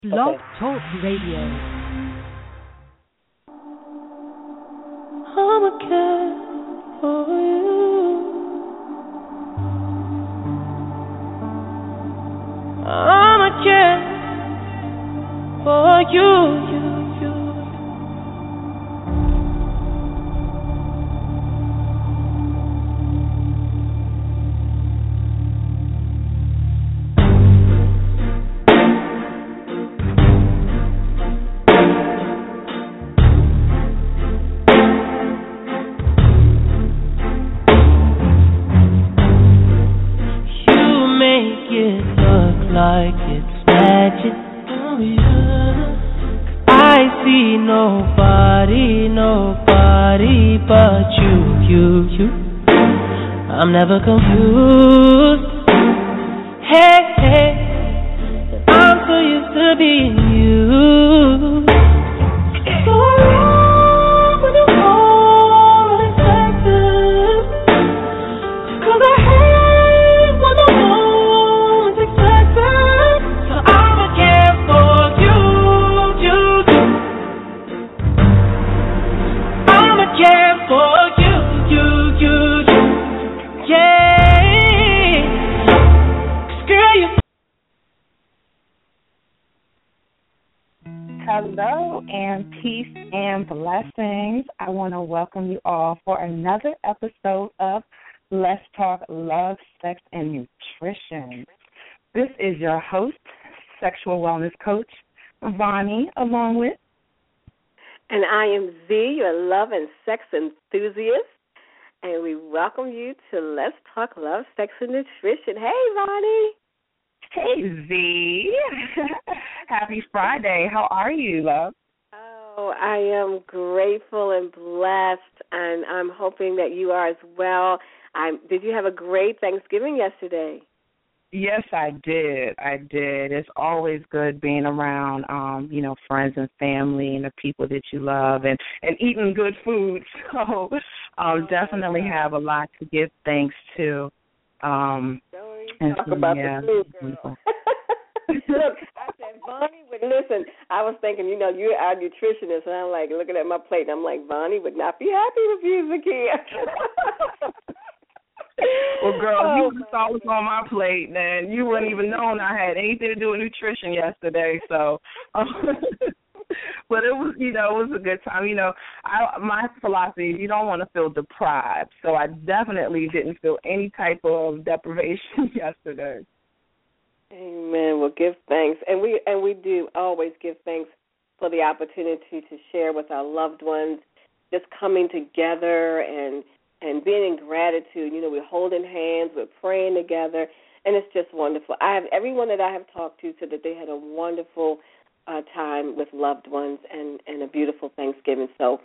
Blog Talk Radio. I'm a cat for you. I'm a cat for you. Like it's magic. Oh, yeah. I see nobody but you. I'm never confused. Hey, I'm so used to being you. So wrong when you all unexpected. 'Cause I hate when the one's expected. So I'ma care for you. I'ma care for you. Yeah. 'Cause girl, you. Hello and peace and blessings. I want to welcome you all for another episode of Let's Talk Love, Sex, and Nutrition. This is your host, sexual wellness coach, Vonnie, along with... And I am Z, your love and sex enthusiast. And we welcome you to Let's Talk Love, Sex, and Nutrition. Hey, Vonnie. Hey, Z. Happy Friday. How are you, love? Oh, I am grateful and blessed, and I'm hoping that you are as well. Did you have a great Thanksgiving yesterday? Yes, I did. It's always good being around, friends and family and the people that you love and eating good food. So definitely have a lot to give thanks to. Talk about the food, girl. Look, I said, Vonnie would listen. I was thinking, you're our nutritionist, and I'm like looking at my plate, and I'm like, Vonnie would not be happy with you, Zakia. Well, girl, if you would have saw what's on my plate, then you wouldn't even known I had anything to do with nutrition yesterday. So, but it was, it was a good time. My philosophy is you don't want to feel deprived. So I definitely didn't feel any type of deprivation yesterday. Amen. Well, give thanks, and we do always give thanks for the opportunity to share with our loved ones, just coming together and being in gratitude. We're holding hands, we're praying together, and it's just wonderful. Everyone that I have talked to said that they had a wonderful time with loved ones and a beautiful Thanksgiving. So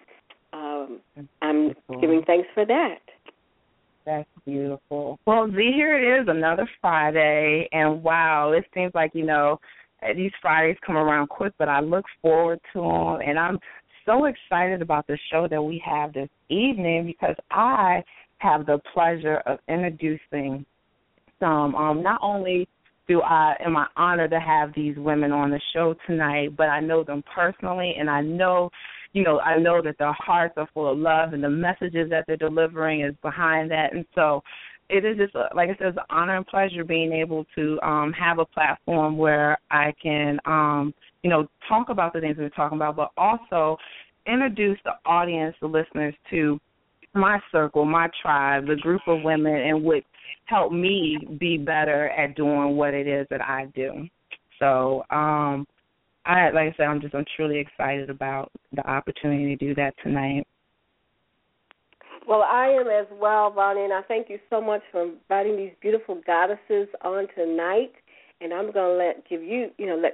I'm giving thanks for that. That's beautiful. Well, Z, here it is, another Friday, and wow, it seems like, these Fridays come around quick, but I look forward to them, and I'm so excited about the show that we have this evening because I have the pleasure of introducing some, not only am I honored to have these women on the show tonight, but I know them personally, and I know that their hearts are full of love and the messages that they're delivering is behind that. And so it is just, like I said, it's an honor and pleasure being able to have a platform where I can, talk about the things we're talking about, but also introduce the audience, the listeners, to my circle, my tribe, the group of women in which help me be better at doing what it is that I do. So, like I said, I'm truly excited about the opportunity to do that tonight. Well, I am as well, Vonnie, and I thank you so much for inviting these beautiful goddesses on tonight. And I'm going to let you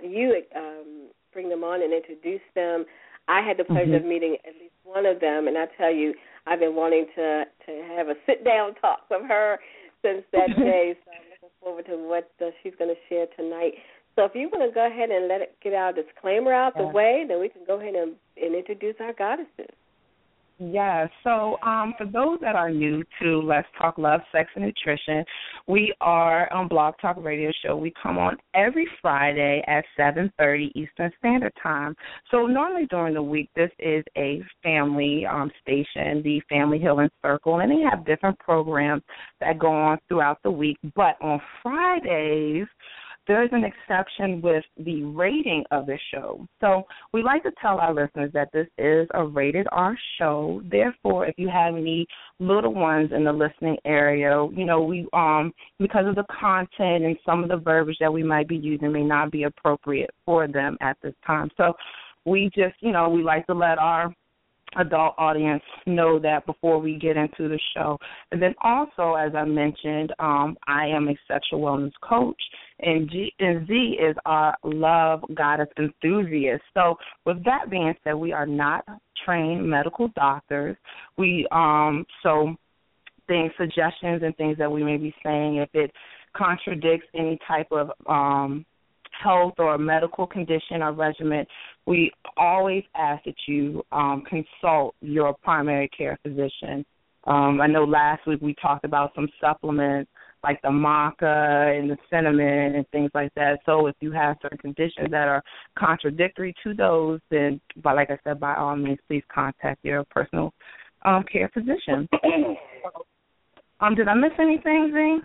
bring them on and introduce them. I had the pleasure of meeting at least one of them, and I tell you, I've been wanting to have a sit-down talk with her since that day. So I'm looking forward to what she's going to share tonight. So if you want to go ahead and get our disclaimer out the way, then we can go ahead and introduce our goddesses. Yeah, so for those that are new to Let's Talk Love, Sex, and Nutrition, we are on Blog Talk Radio Show. We come on every Friday at 7:30 Eastern Standard Time. So normally during the week, this is a family station, the Family Healing Circle, and they have different programs that go on throughout the week. But on Fridays, there's an exception with the rating of the show. So we like to tell our listeners that this is a rated R show. Therefore, if you have any little ones in the listening area, you know, we because of the content and some of the verbiage that we might be using may not be appropriate for them at this time. So we just, you know, we like to let our adult audience know that before we get into the show. And then also, as I mentioned, I am a sexual wellness coach, and Z is our love goddess enthusiast. So with that being said, we are not trained medical doctors. We so things, suggestions and things that we may be saying, if it contradicts any type of health or medical condition or regimen, we always ask that you consult your primary care physician. I know last week we talked about some supplements like the maca and the cinnamon and things like that. So if you have certain conditions that are contradictory to those, then, like I said, by all means, please contact your personal care physician. Did I miss anything, Z?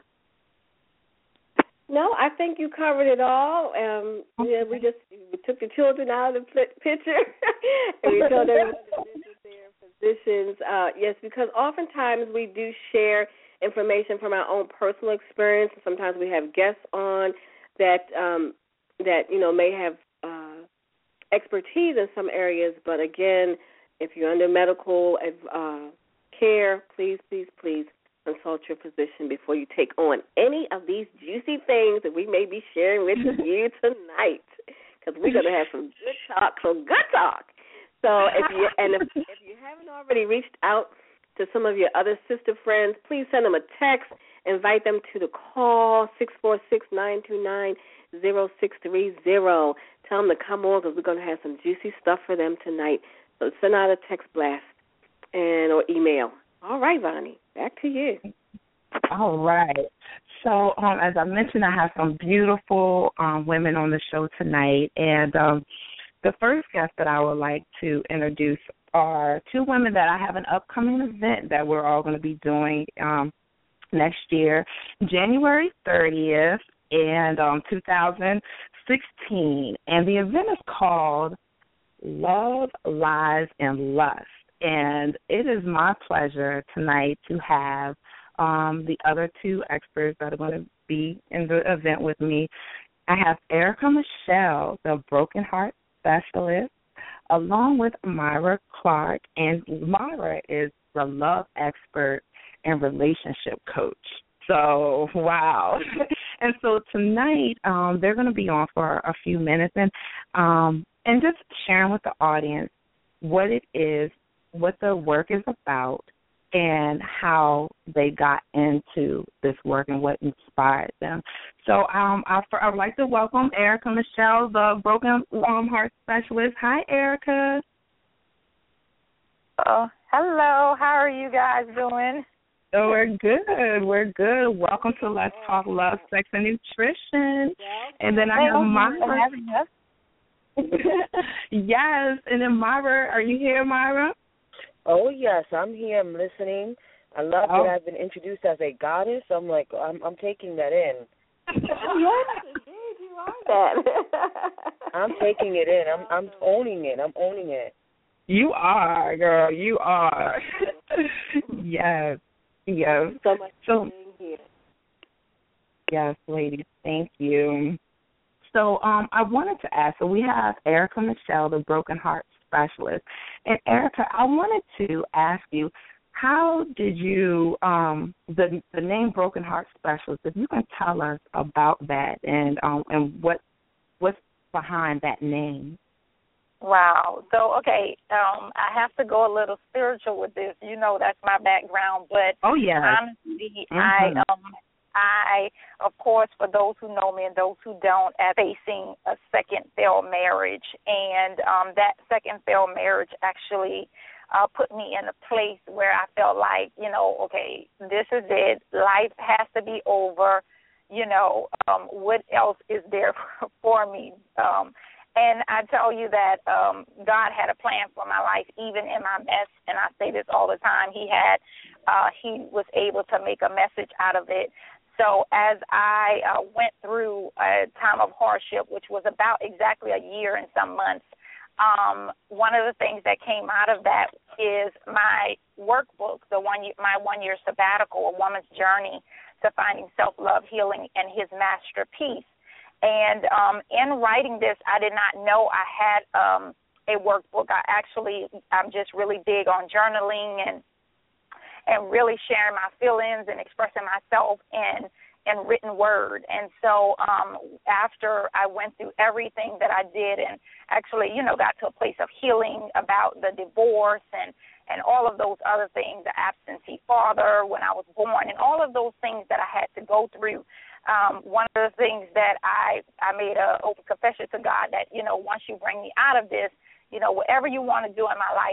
No, I think you covered it all. Yeah, we took the children out of the picture, and we told them to visit their physicians. Yes, because oftentimes we do share information from our own personal experience. Sometimes we have guests on that you know may have expertise in some areas. But again, if you're under medical care, please consult your physician before you take on any of these juicy things that we may be sharing with you tonight, because we're going to have some good talk. So if you haven't already reached out to some of your other sister friends, please send them a text, invite them to the call, 646-929-0630. Tell them to come on, because we're going to have some juicy stuff for them tonight. So send out a text blast or email. All right, Vonnie, back to you. All right. So as I mentioned, I have some beautiful women on the show tonight. And the first guest that I would like to introduce are two women that I have an upcoming event that we're all going to be doing next year, January 30th and 2016. And the event is called Love, Lies, and Lust. And it is my pleasure tonight to have the other two experts that are going to be in the event with me. I have Erica Michelle, the Broken Heart Specialist, along with Myra Clark. And Myra is the love expert and relationship coach. So, wow. And so tonight they're going to be on for a few minutes and just sharing with the audience what it is, what the work is about, and how they got into this work and what inspired them. So I'd like to welcome Erica Michelle, the Broken Heart Specialist. Hi, Erica. Oh, hello. How are you guys doing? Oh, we're good. We're good. Welcome to Let's Talk Love, Sex, and Nutrition. And then I have Myra. Yes. And then Myra, are you here, Myra? Oh, yes, I'm here. I'm listening. I love that I've been introduced as a goddess. I'm like, I'm taking that in. Yes, indeed, you are that. I'm taking it in. I'm owning it. I'm owning it. You are, girl. You are. Yes. Yes. So much for being here. Yes, ladies. Thank you. So I wanted to ask, so we have Erica Michelle, the Broken Heart Specialist. And Erica, I wanted to ask you, how did you, the name Broken Heart Specialist, if you can tell us about that and what's behind that name? Wow. So, okay, I have to go a little spiritual with this. You know, that's my background. But honestly, I, of course, for those who know me and those who don't, are facing a second failed marriage. And that second failed marriage actually put me in a place where I felt like, okay, this is it. Life has to be over. What else is there for me? And I tell you that God had a plan for my life, even in my mess. And I say this all the time. He was able to make a message out of it. So as I went through a time of hardship, which was about exactly a year and some months, one of the things that came out of that is my workbook, my 1-year sabbatical, A Woman's Journey to Finding Self-Love, Healing, and His Masterpiece. And in writing this, I did not know I had a workbook. I'm just really big on journaling and really sharing my feelings and expressing myself in written word. And so after I went through everything that I did and actually, got to a place of healing about the divorce and all of those other things, the absentee father when I was born, and all of those things that I had to go through, one of the things that I made an open confession to God that, once you bring me out of this, whatever you want to do in my life,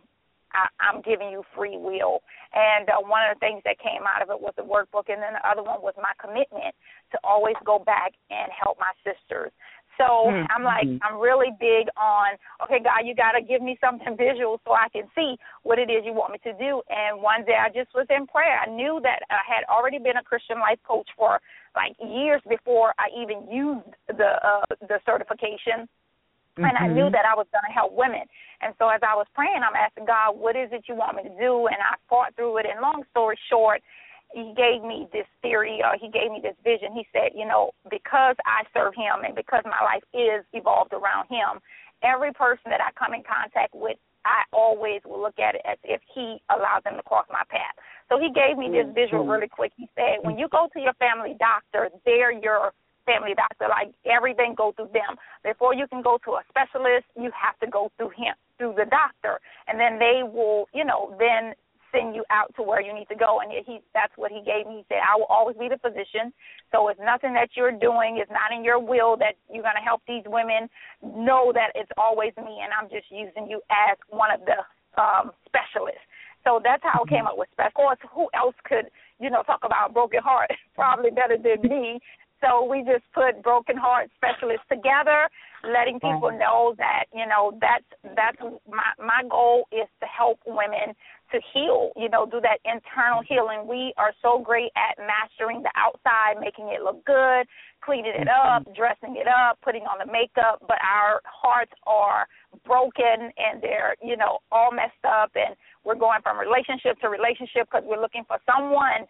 I'm giving you free will. And one of the things that came out of it was the workbook, and then the other one was my commitment to always go back and help my sisters. So I'm like, I'm really big on, okay, God, you got to give me something visual so I can see what it is you want me to do. And one day I just was in prayer. I knew that I had already been a Christian life coach for like years before I even used the certification. And I knew that I was going to help women. And so as I was praying, I'm asking God, what is it you want me to do? And I fought through it. And long story short, he gave me this theory, he gave me this vision. He said, because I serve him and because my life is evolved around him, every person that I come in contact with, I always will look at it as if he allowed them to cross my path. So he gave me this visual really quick. He said, when you go to your family doctor, they're your family doctor, like everything goes through them. Before you can go to a specialist, you have to go through him, through the doctor, and then they will, then send you out to where you need to go. And that's what he gave me. He said, I will always be the physician. So it's nothing that you're doing. It's not in your will that you're going to help these women. Know that it's always me, and I'm just using you as one of the specialists. So that's how I came up with special. Of course, who else could, talk about broken heart? Probably better than me. So we just put broken heart specialists together, letting people know that, that's my goal is to help women to heal, do that internal healing. We are so great at mastering the outside, making it look good, cleaning it up, dressing it up, putting on the makeup, but our hearts are broken and they're, all messed up, and we're going from relationship to relationship because we're looking for someone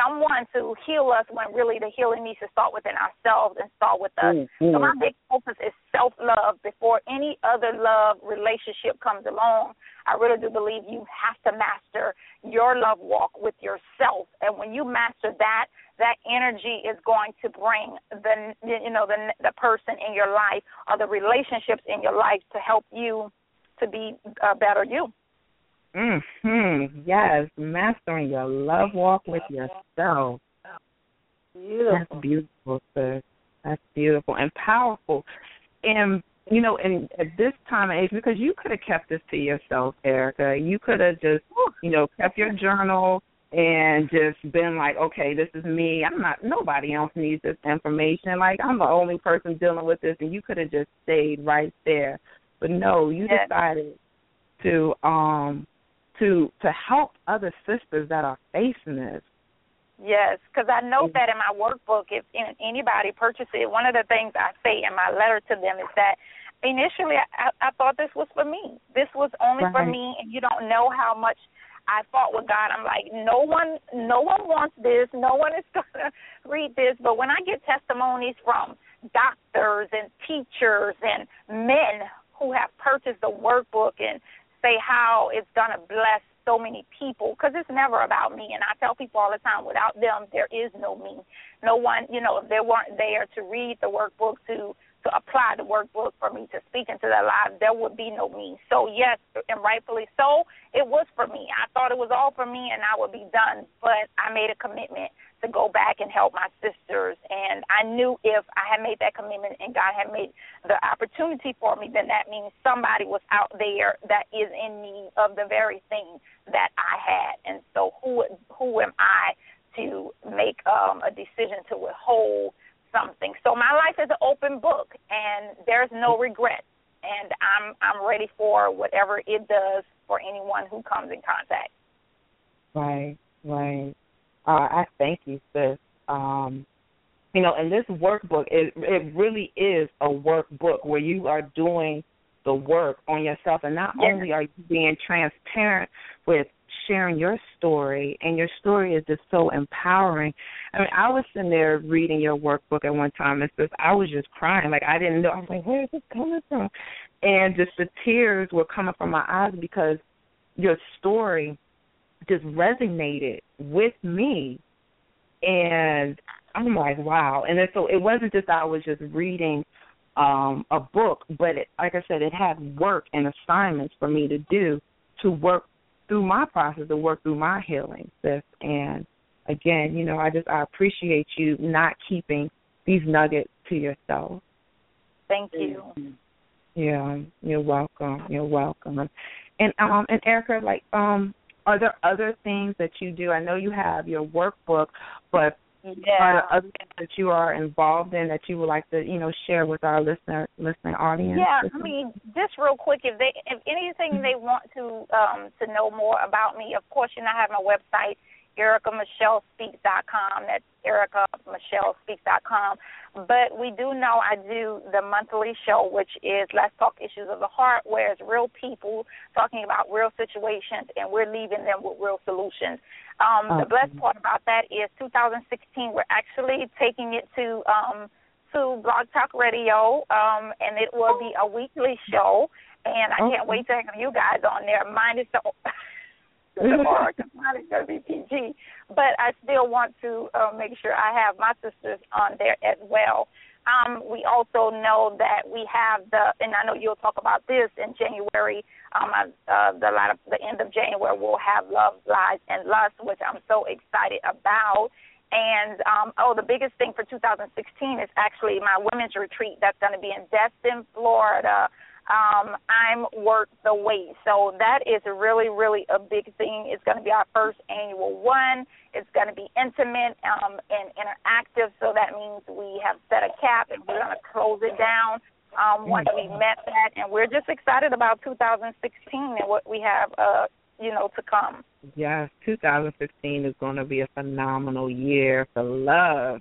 to heal us when really the healing needs to start within ourselves and start with us. So my big focus is self-love before any other love relationship comes along. I really do believe you have to master your love walk with yourself. And when you master that energy is going to bring the person in your life or the relationships in your life to help you to be a better you. Yes, mastering your love walk with yourself. Beautiful. That's beautiful, sis. That's beautiful and powerful. And, in at this time of age, because you could have kept this to yourself, Erica. You could have just, kept your journal and just been like, okay, this is me. Nobody else needs this information. Like, I'm the only person dealing with this, and you could have just stayed right there. But no, you decided to help other sisters that are facing this. Yes, because I know that in my workbook, if anybody purchases it, one of the things I say in my letter to them is that initially I thought this was for me. This was only for me, and you don't know how much I fought with God. I'm like, no one wants this. No one is going to read this. But when I get testimonies from doctors and teachers and men who have purchased the workbook and say how it's going to bless so many people, because it's never about me. And I tell people all the time, without them, there is no me. No one, if they weren't there to read the workbook, to apply the workbook for me to speak into their lives, there would be no me. So, yes, and rightfully so, it was for me. I thought it was all for me and I would be done, but I made a commitment to go back and help my sisters. And I knew if I had made that commitment and God had made the opportunity for me, then that means somebody was out there that is in need of the very thing that I had. And so who am I to make a decision to withhold something? So my life is an open book, and there's no regret. And I'm ready for whatever it does for anyone who comes in contact. Right. I thank you, sis. You know, and this workbook, it really is a workbook where you are doing the work on yourself, and not only are you being transparent with sharing your story, and your story is just so empowering. I mean, I was sitting there reading your workbook at one time, and sis, I was just crying. Like, I didn't know. I was like, where is this coming from? And just the tears were coming from my eyes because your story just resonated with me. And I'm like, wow. And then, so it wasn't just I was just reading a book, but like I said, it had work and assignments for me to do to work through my process, to work through my healing, sis. And again, you know, I appreciate you not keeping these nuggets to yourself. Thank you. Yeah, you're welcome. And Erica, like, are there other things that you do? I know you have your workbook, but are there other things that you are involved in that you would like to, you know, share with our listening audience? Yeah, I mean, just real quick, if anything they want to know more about me, of course, you know, I have my website, EricaMichelleSpeaks.com. That's EricaMichelleSpeaks.com. But we do know I do the monthly show, which is Let's Talk Issues of the Heart, where it's real people talking about real situations, and we're leaving them with real solutions. The blessed part about that is 2016, we're actually taking it to Blog Talk Radio, and it will be a weekly show, and I can't wait to have you guys on there. Mine is tomorrow, because mine is going to be PG, but I still want to make sure I have my sisters on there as well. We also know that we have and I know you'll talk about this in January, the end of January, we'll have Love, Lies, and Lust, which I'm so excited about. And, the biggest thing for 2016 is actually my women's retreat that's going to be in Destin, Florida. I'm Worth the Wait. So that is really, really a big thing. It's going to be our first annual one. It's going to be intimate and interactive, so that means we have set a cap and we're going to close it down once we've met that. And we're just excited about 2016 and what we have, to come. Yes, 2016 is going to be a phenomenal year for love.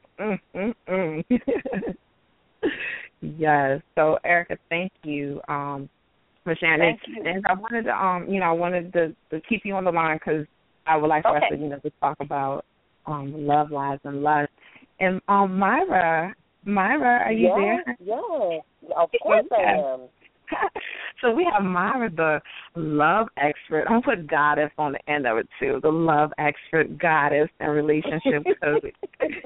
Yes. So, Erica, thank you for sharing. Thank you. And I wanted to, I wanted to keep you on the line because I would like for us to, to talk about Love, Lies, and Lust. And Myra, are you there? Yeah, of course I am. So we have Myra, the love expert. I'm going to put goddess on the end of it, too. The love expert, goddess, and relationship coach.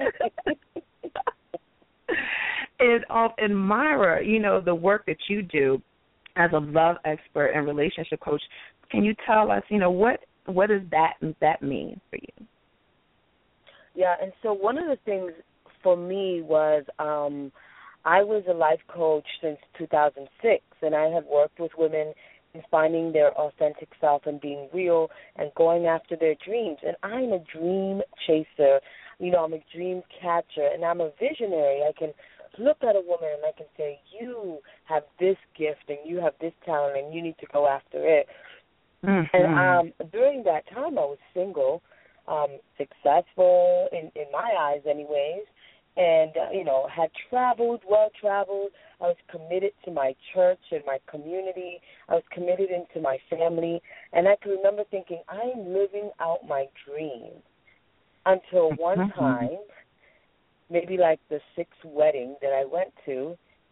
And Myra, the work that you do as a love expert and relationship coach, can you tell us, what does that mean for you? Yeah, and so one of the things for me was I was a life coach since 2006, and I have worked with women in finding their authentic self and being real and going after their dreams. And I'm a dream chaser. I'm a dream catcher, and I'm a visionary. I can look at a woman and I can say, you have this gift and you have this talent and you need to go after it. Mm-hmm. And during that time I was single, successful in my eyes anyways, and, had well-traveled. I was committed to my church and my community. I was committed into my family. And I can remember thinking, I'm living out my dream. Until one time, maybe like the sixth wedding that I went to,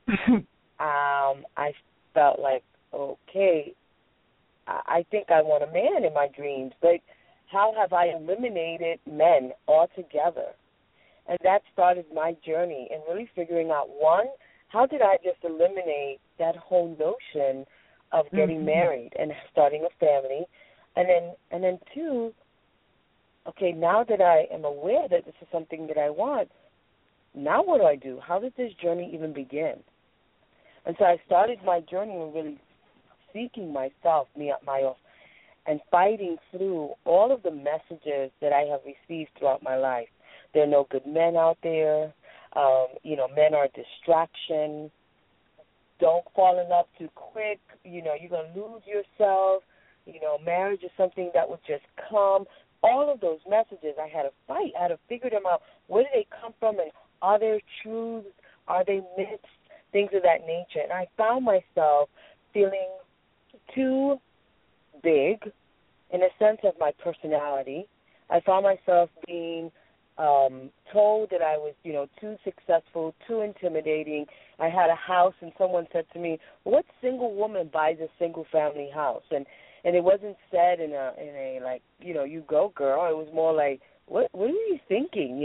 I felt like, okay, I think I want a man in my dreams. But how have I eliminated men altogether? And that started my journey in really figuring out, one, how did I just eliminate that whole notion of getting married and starting a family? And then two, okay, now that I am aware that this is something that I want, now what do? How does this journey even begin? And so I started my journey in really seeking myself, and fighting through all of the messages that I have received throughout my life. There are no good men out there. Men are a distraction. Don't fall in love too quick. You're going to lose yourself. Marriage is something that would just come. All of those messages, I had to fight. I had to figure them out. Where do they come from, and are there truths? Are they myths? Things of that nature. And I found myself feeling too big in a sense of my personality. I found myself being told that I was, too successful, too intimidating. I had a house, and someone said to me, "What single woman buys a single family house?" And it wasn't said in a like, you go girl. It was more like, what are you thinking?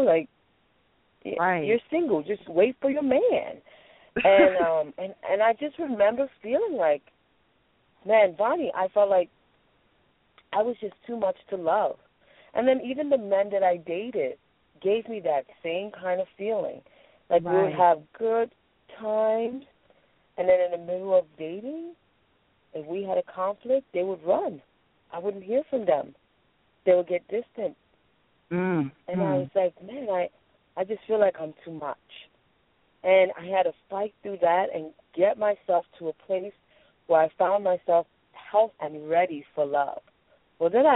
Right. You're single. Just wait for your man. And I just remember feeling like, man, Bonnie, I felt like I was just too much to love. And then even the men that I dated gave me that same kind of feeling. Like we would have good times, and then in the middle of dating, if we had a conflict, they would run. I wouldn't hear from them. They would get distant. And I was like, man, I just feel like I'm too much. And I had to fight through that and get myself to a place where I found myself healthy and ready for love. Well, then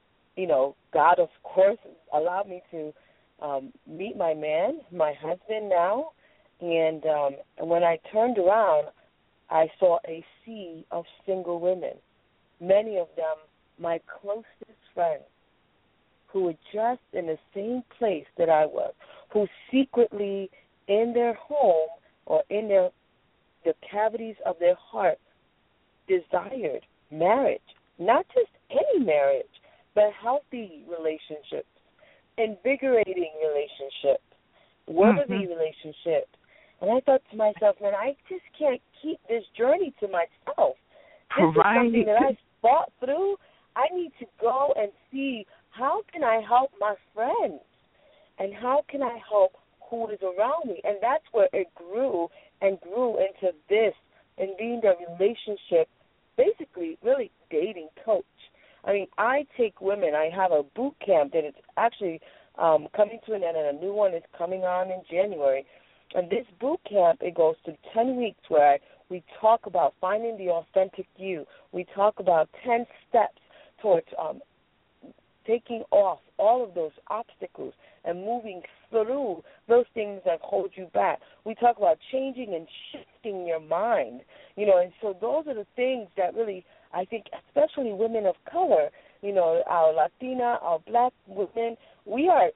God, of course, allowed me to meet my man, my husband now. And when I turned around, I saw a sea of single women, many of them my closest friends, who were just in the same place that I was, who secretly in their home or in the cavities of their heart desired marriage, not just any marriage, but healthy relationships, invigorating relationships, worthy relationships. And I thought to myself, man, I just can't keep this journey to myself. This is something that I fought through. I need to go and see how can I help my friends and how can I help who is around me. And that's where it grew and grew into this and being the relationship, basically really dating coach. I mean, I take women. I have a boot camp that is actually coming to an end, and a new one is coming on in January. And this boot camp, it goes to 10 weeks where we talk about finding the authentic you. We talk about 10 steps towards taking off all of those obstacles and moving through those things that hold you back. We talk about changing and shifting your mind, and so those are the things that really, I think, especially women of color, our Latina, our black women, we are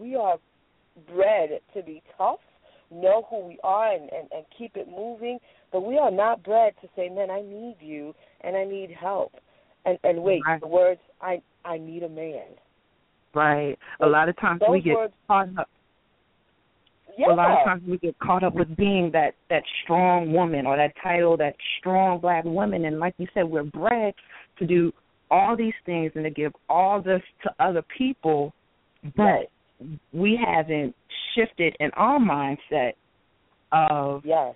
bred to be tough, know who we are and keep it moving, but we are not bred to say, man, I need you and I need help. And wait, the words, I need a man. Right. A lot of times we get caught up. Yeah. A lot of times we get caught up with being that strong woman or that title, that strong black woman. And like you said, we're bred to do all these things and to give all this to other people, but we haven't shifted in our mindset of yes.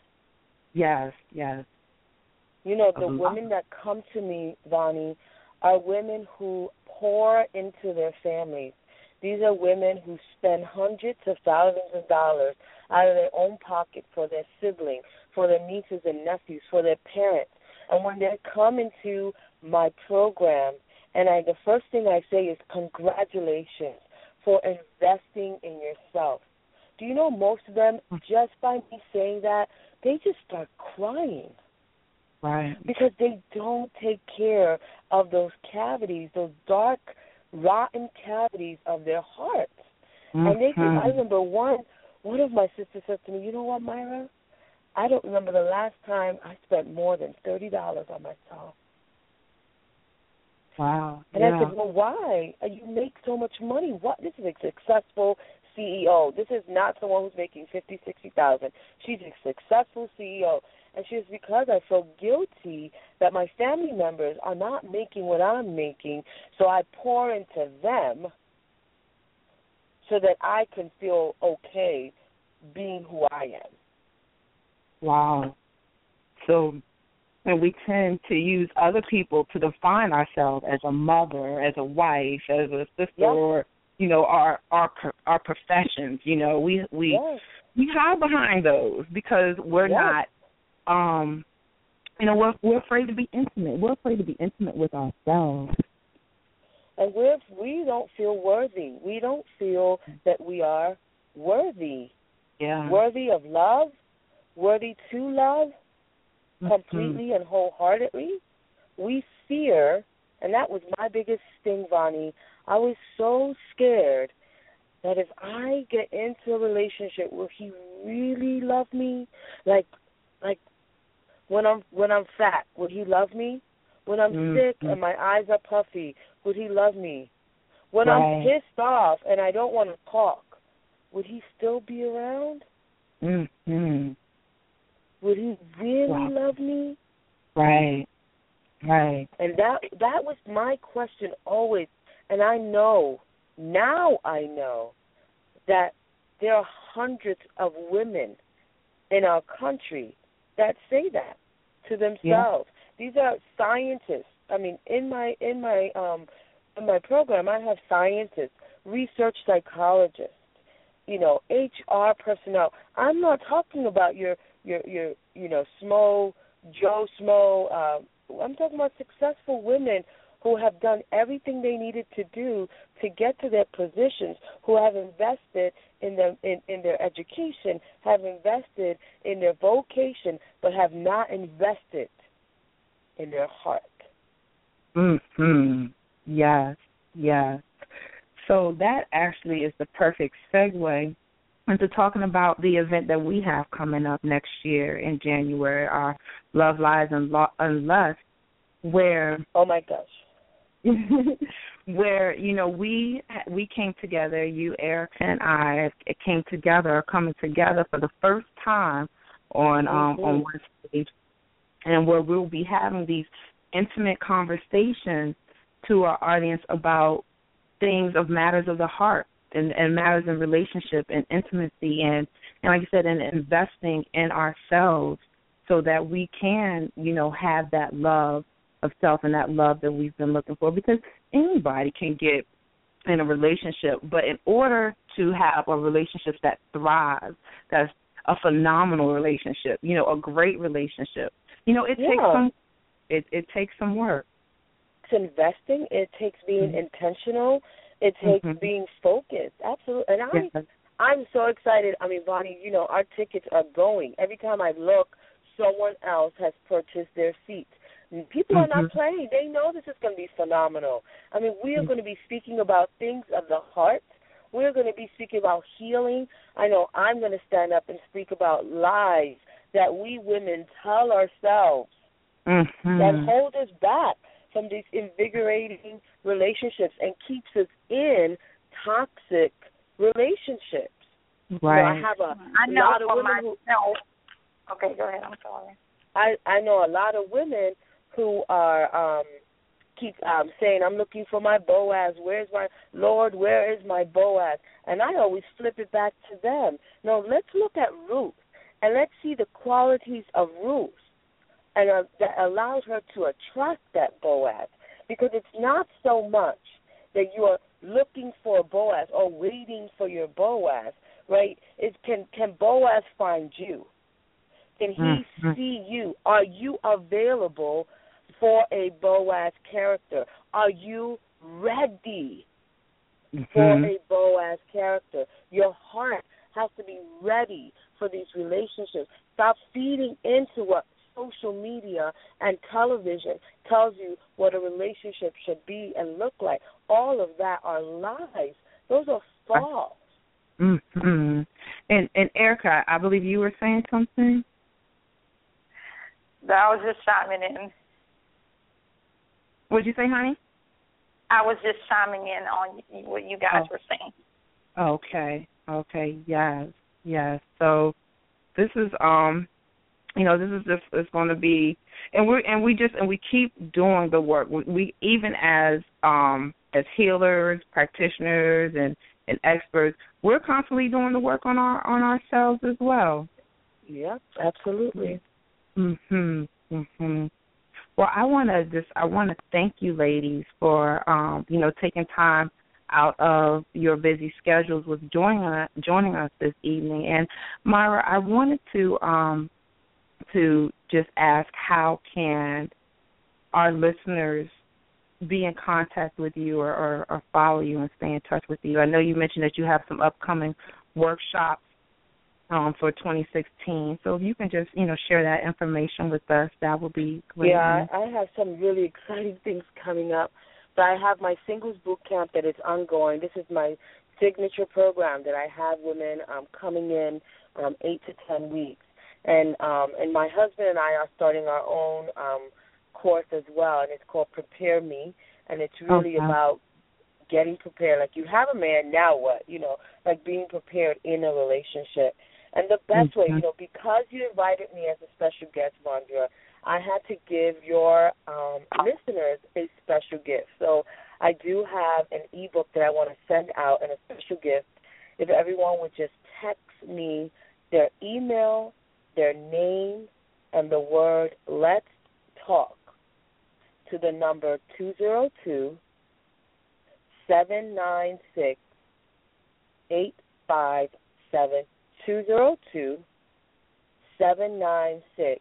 The women that come to me, Vonnie, are women who pour into their families. These are women who spend hundreds of thousands of dollars out of their own pocket for their siblings, for their nieces and nephews, for their parents. And when they come into my program, and the first thing I say is congratulations for investing in yourself. Do you know most of them, just by me saying that, they just start crying. Right. Because they don't take care of those cavities, those dark, rotten cavities of their hearts. And they think, I remember one of my sisters said to me, you know what, Myra? I don't remember the last time I spent more than $30 on myself. Wow. And I said, well, why? You make so much money. What? This is a successful CEO. This is not someone who's making $50,000, $60,000. She's a successful CEO. And she says, because I feel guilty that my family members are not making what I'm making, so I pour into them so that I can feel okay being who I am. Wow. So, and we tend to use other people to define ourselves as a mother, as a wife, as a sister, yes. or our professions. We yes. we hide behind those because we're yes. not. We're afraid to be intimate. We're afraid to be intimate with ourselves. And we don't feel worthy. We don't feel that we are worthy. Yeah. Worthy of love, worthy to love completely and wholeheartedly. We fear, and that was my biggest sting, Vonnie. I was so scared that if I get into a relationship, will he really love me? Like when I'm fat, would he love me? When I'm sick and my eyes are puffy, would he love me? When I'm pissed off and I don't want to talk, would he still be around? Mm-hmm. Would he really love me? Right. And that was my question always. And I know, now I know, that there are hundreds of women in our country that say that to themselves. Yeah. These are scientists. I mean, in my program, I have scientists, research psychologists, HR personnel. I'm not talking about your Joe Smo. I'm talking about successful women who have done everything they needed to do to get to their positions, who have invested in their education, have invested in their vocation, but have not invested in their heart. Yes. So that actually is the perfect segue into talking about the event that we have coming up next year in January, our Love, Lies, and Lust, where... Oh, my gosh. where, we came together, you, Erica, and I, coming together for the first time on one stage, and where we'll be having these intimate conversations to our audience about things of matters of the heart and matters in relationship and intimacy and like I said, in investing in ourselves so that we can, have that love of self and that love that we've been looking for, because anybody can get in a relationship, but in order to have a relationship that thrives, that's a phenomenal relationship, a great relationship, it takes some work. It's investing. It takes being intentional. It takes being focused. Absolutely. And I'm so excited. I mean, Vonnie, our tickets are going. Every time I look, someone else has purchased their seats. And people are not playing. They know this is going to be phenomenal. I mean, we are going to be speaking about things of the heart. We're going to be speaking about healing. I know I'm going to stand up and speak about lies that we women tell ourselves that hold us back from these invigorating relationships and keeps us in toxic relationships. Right. I have a lot of women who... Okay, go ahead. I'm sorry. I know a lot of women who are keep saying, I'm looking for my Boaz. Where's my Lord? Where is my Boaz? And I always flip it back to them. No, let's look at Ruth and let's see the qualities of Ruth and that allows her to attract that Boaz, because it's not so much that you are looking for a Boaz or waiting for your Boaz, right? Can Boaz find you? Can he see you? Are you available for a Boaz character? Are you ready for a Boaz character? Your heart has to be ready for these relationships. Stop feeding into what social media and television tells you what a relationship should be and look like. All of that are lies. Those are false. And Erica, I believe you were saying something? I was just chiming in. What did you say, honey? I was just chiming in on what you guys were saying. Okay. Yes. So this is this is just, it's going to be, and we keep doing the work. We even as healers, practitioners, and and experts, we're constantly doing the work on ourselves as well. Yep, absolutely. Mhm. Mhm. Well, I want to thank you, ladies, for taking time out of your busy schedules with joining us this evening. And Myra, I wanted to just ask, how can our listeners be in contact with you or follow you and stay in touch with you? I know you mentioned that you have some upcoming workshops for 2016. So if you can just, share that information with us, that would be great. Yeah, I have some really exciting things coming up. So I have my singles boot camp that is ongoing. This is my signature program that I have women coming in 8 to 10 weeks. And my husband and I are starting our own course as well, and it's called Prepare Me, and it's really about getting prepared. Like, you have a man, now what? Like being prepared in a relationship. And the best way, because you invited me as a special guest, Vondra, I had to give your listeners a special gift. So I do have an ebook that I want to send out, and a special gift. If everyone would just text me their email, their name, and the word "Let's Talk" to the number 202-796-8577. 202-796-8577.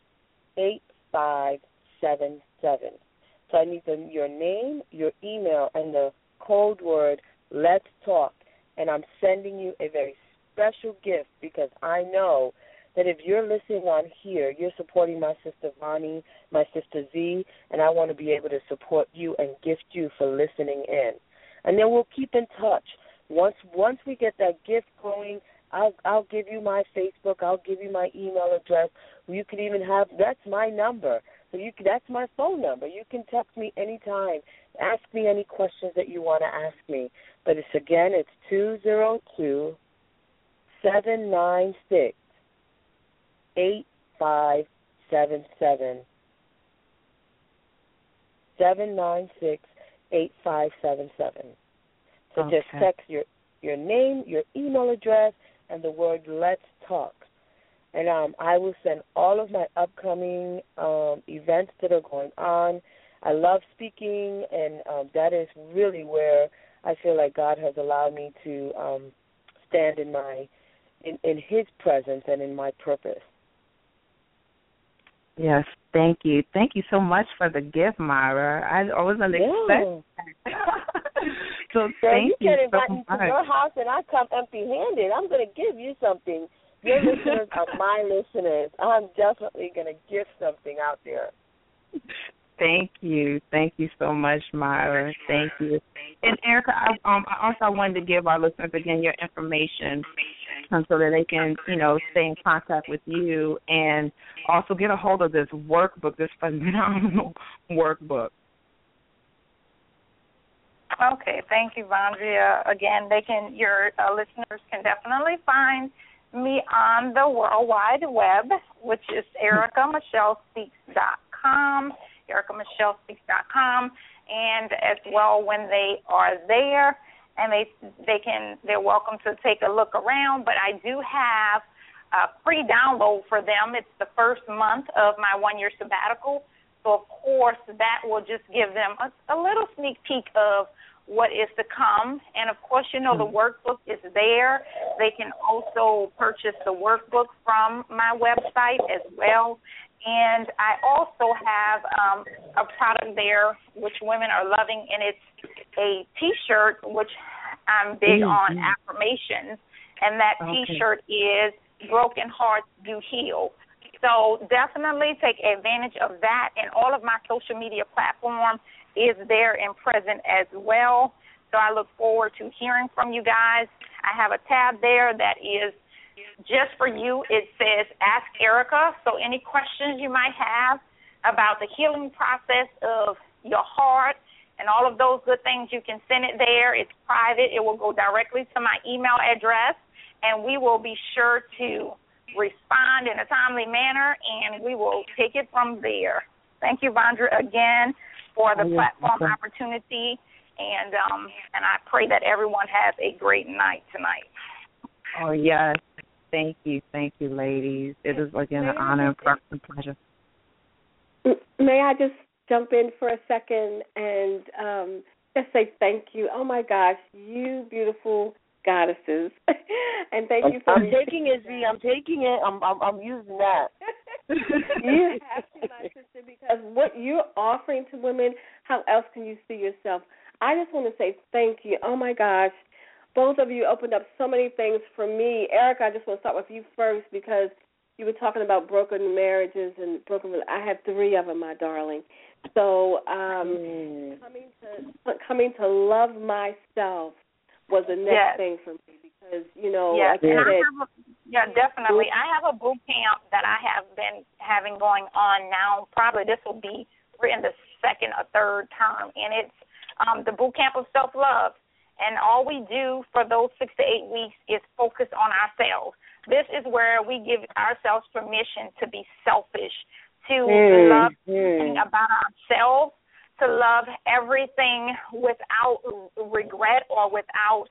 So I need your name, your email, and the code word "Let's Talk." And I'm sending you a very special gift, because I know that if you're listening on here, you're supporting my sister Vonnie, my sister Z, and I want to be able to support you and gift you for listening in. And then we'll keep in touch. Once we get that gift going, I'll give you my Facebook. I'll give you my email address. You can even have, that's my number. So that's my phone number. You can text me anytime. Ask me any questions that you want to ask me. But it's 202-796-8577. 796-8577. So just text your name, your email address, and the word "Let's Talk." And I will send all of my upcoming events that are going on. I love speaking, and that is really where I feel like God has allowed me to stand in His presence and in my purpose. Yes, thank you. Thank you so much for the gift, Myra. I wasn't expecting that. So thank you. You can invite me to your house, and I come empty-handed. I'm going to give you something. Your listeners are my listeners. I'm definitely going to give something out there. Thank you. Thank you so much, Myra. Thank you. And, Erica, I also wanted to give our listeners, again, your information so that they can, stay in contact with you and also get a hold of this workbook, this phenomenal workbook. Okay, thank you, Vondria. Again, your listeners can definitely find me on the World Wide Web, which is ericamichelespeaks.com, ericamichelespeaks.com, and as well, when they are there, and they're welcome to take a look around. But I do have a free download for them. It's the first month of my 1-year sabbatical, so of course that will just give them a little sneak peek of what is to come. And of course, the workbook is there. They can also purchase the workbook from my website as well. And I also have a product there which women are loving, and it's a T-shirt, which I'm big on affirmations, and that T-shirt is "Broken Hearts Do Heal." So definitely take advantage of that, and all of my social media platforms is there and present as well. So I look forward to hearing from you guys. I have a tab there that is just for you. It says Ask Erica. So any questions you might have about the healing process of your heart and all of those good things, you can send it there. It's private. It will go directly to my email address, and we will be sure to respond in a timely manner, and we will take it from there. Thank you, Vondra, again, for the platform opportunity. And I pray that everyone has a great night tonight. Oh, yes. Thank you, ladies. It is, again, an honor and pleasure. May I just jump in for a second and just say thank you? Oh, my gosh, you beautiful goddesses. And thank you for... I'm taking it, Z. I'm taking it. I'm using that. You have to, my sister, because what you're offering to women, how else can you see yourself? I just want to say thank you. Oh, my gosh. Both of you opened up so many things for me. Erica, I just want to start with you first because you were talking about broken marriages and I have 3 of them, my darling. So coming to love myself was the next thing for me because, like you said. Definitely. I have a boot camp that I have been having going on now. Probably this will be, we're in the 2nd or 3rd term, and it's the boot camp of self-love. And all we do for those 6 to 8 weeks is focus on ourselves. This is where we give ourselves permission to be selfish, to love everything about ourselves, to love everything without regret or without,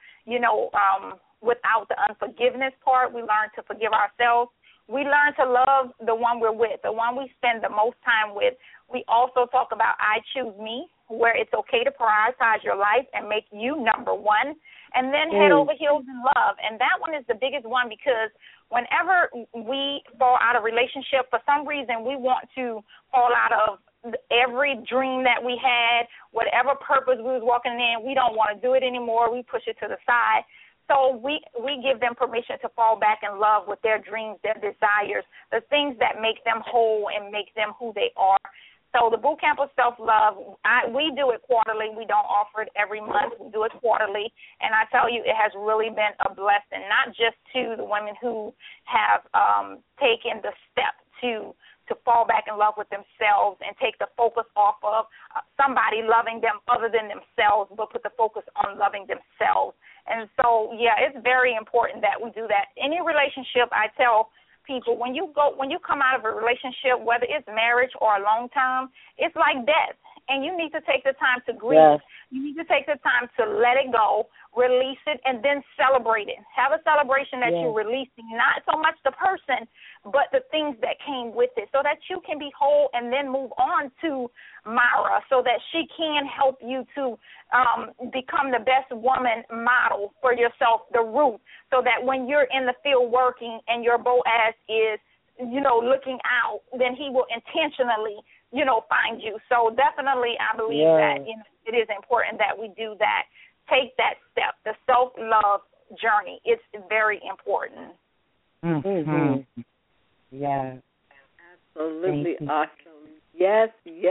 without the unforgiveness part. We learn to forgive ourselves. We learn to love the one we're with, the one we spend the most time with. We also talk about I choose me, where it's okay to prioritize your life and make you number one, and then head over heels in love. And that one is the biggest one because whenever we fall out of relationship, for some reason we want to fall out of every dream that we had, whatever purpose we was walking in, we don't want to do it anymore. We push it to the side. So we give them permission to fall back in love with their dreams, their desires, the things that make them whole and make them who they are. So the Boot Camp of Self-Love, we do it quarterly. We don't offer it every month. We do it quarterly. And I tell you, it has really been a blessing, not just to the women who have taken the step to fall back in love with themselves and take the focus off of somebody loving them other than themselves, but put the focus on loving themselves. And so, it's very important that we do that. Any relationship, I tell people, when you come out of a relationship, whether it's marriage or a long term, it's like death. And you need to take the time to grieve. Yes. You need to take the time to let it go, release it, and then celebrate it. Have a celebration that you're releasing, not so much the person, but the things that came with it, so that you can be whole and then move on to Myra, so that she can help you to become the best woman model for yourself, the root, so that when you're in the field working and your Boaz is, looking out, then he will intentionally find you. So definitely I believe that it is important that we do that, take that step, the self-love journey. It's very important. Mm-hmm. Yeah. Absolutely awesome. Yes.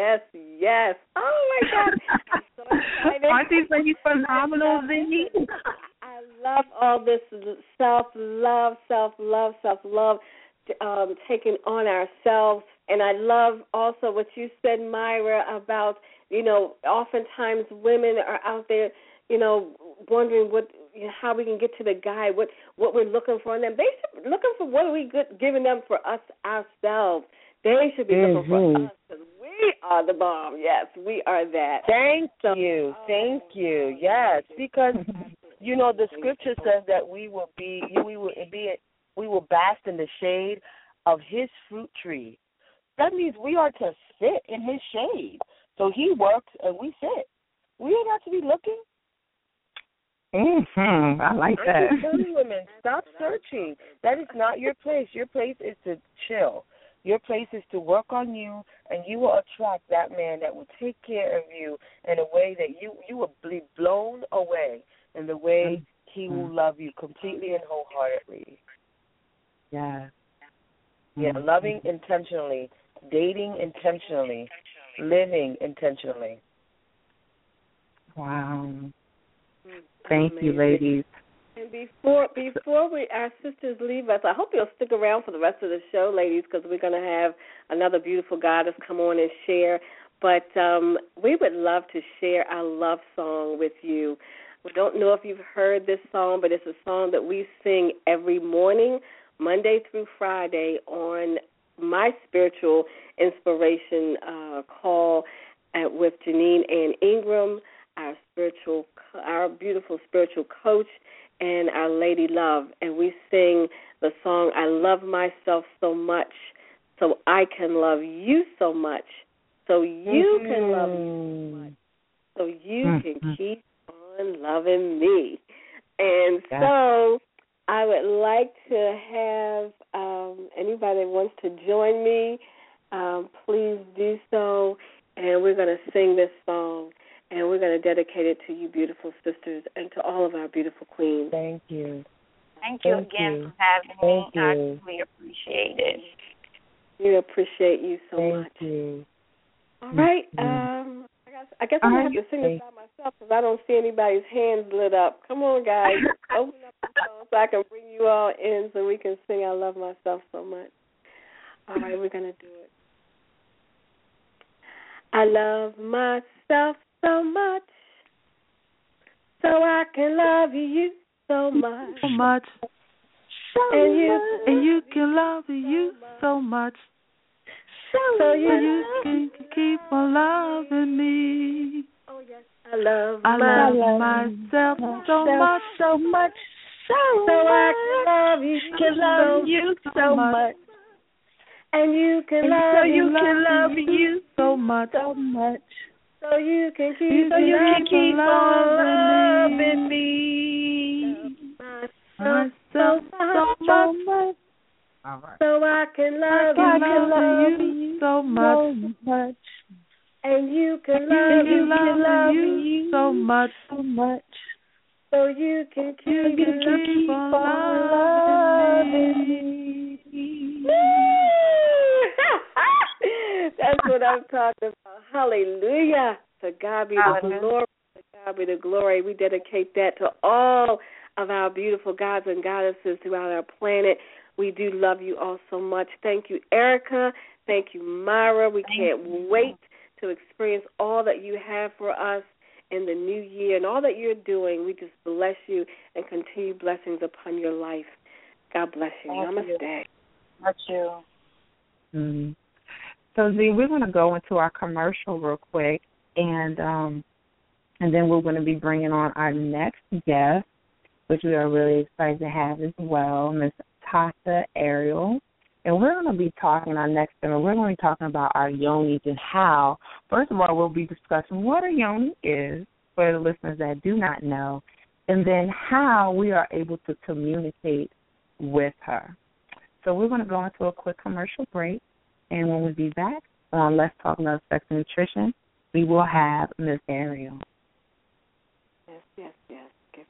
Oh, my God. I'm so excited. Aren't these ladies phenomenal, Zinni? I love all this self-love, taking on ourselves. And I love also what you said, Myra, about, oftentimes women are out there, wondering how we can get to the guy, what we're looking for in them. They should be looking for what are we giving them for us ourselves. They should be looking for us because we are the bomb. Yes, we are that. Thank you. Yes, because the scripture says that we will bask in the shade of His fruit tree. That means we are to sit in His shade. So He works and we sit. We don't have to be looking. I like that. I'm telling women, stop searching. That is not your place. Your place is to chill. Your place is to work on you, and you will attract that man that will take care of you in a way that you will be blown away in the way he will love you completely and wholeheartedly. Yeah. Yeah, loving intentionally, dating intentionally, living intentionally. Wow. Thank you, ladies. And before our sisters leave us, I hope you'll stick around for the rest of the show, ladies, because we're going to have another beautiful goddess come on and share. But we would love to share our love song with you. We don't know if you've heard this song, but it's a song that we sing every morning, Monday through Friday, on my spiritual inspiration call with Janine Ann Ingram, our spiritual beautiful spiritual coach and our Lady Love, and we sing the song, I love myself so much so I can love you so much so you can love you so much so you can keep on loving me. And so I would like to have anybody that wants to join me, please do so. And we're going to sing this song, and we're going to dedicate it to you, beautiful sisters, and to all of our beautiful queens. Thank you. Thank you again for having me. I really appreciate it. We appreciate you so much. Thank you. All right. I guess I'm going to have to sing this by myself because I don't see anybody's hands lit up. Come on, guys. Open up the phone so I can bring you all in so we can sing I Love Myself So Much. All right, we're going to do it. I love myself so much so I can love you so much. So much. And you can love you so much. So you can keep on loving me. Oh, yes. I love myself so much. So much. So I can love you so much. And you can love you so much. So much. So you can keep on loving me. Myself so much. All right. So I can love you so much. And you can love you so much. So you can keep on loving me. That's what I'm talking about. Hallelujah. To God be the glory. To God be the glory. We dedicate that to all of our beautiful gods and goddesses throughout our planet. We do love you all so much. Thank you, Erica. Thank you, Myra. We can't wait to experience all that you have for us in the new year and all that you're doing. We just bless you and continue blessings upon your life. God bless you. Namaste. Bless you. Mm-hmm. So, Z, we're going to go into our commercial real quick, and then we're going to be bringing on our next guest, which we are really excited to have as well, Miss Tasha Ariel. And we're going to be talking our next segment. We're going to be talking about our yonis and how, first of all, we'll be discussing what a yoni is for the listeners that do not know, and then how we are able to communicate with her. So we're going to go into a quick commercial break, and when we be back on Let's Talk Love, Sex, and Nutrition, we will have Miss Ariel. Yes. Give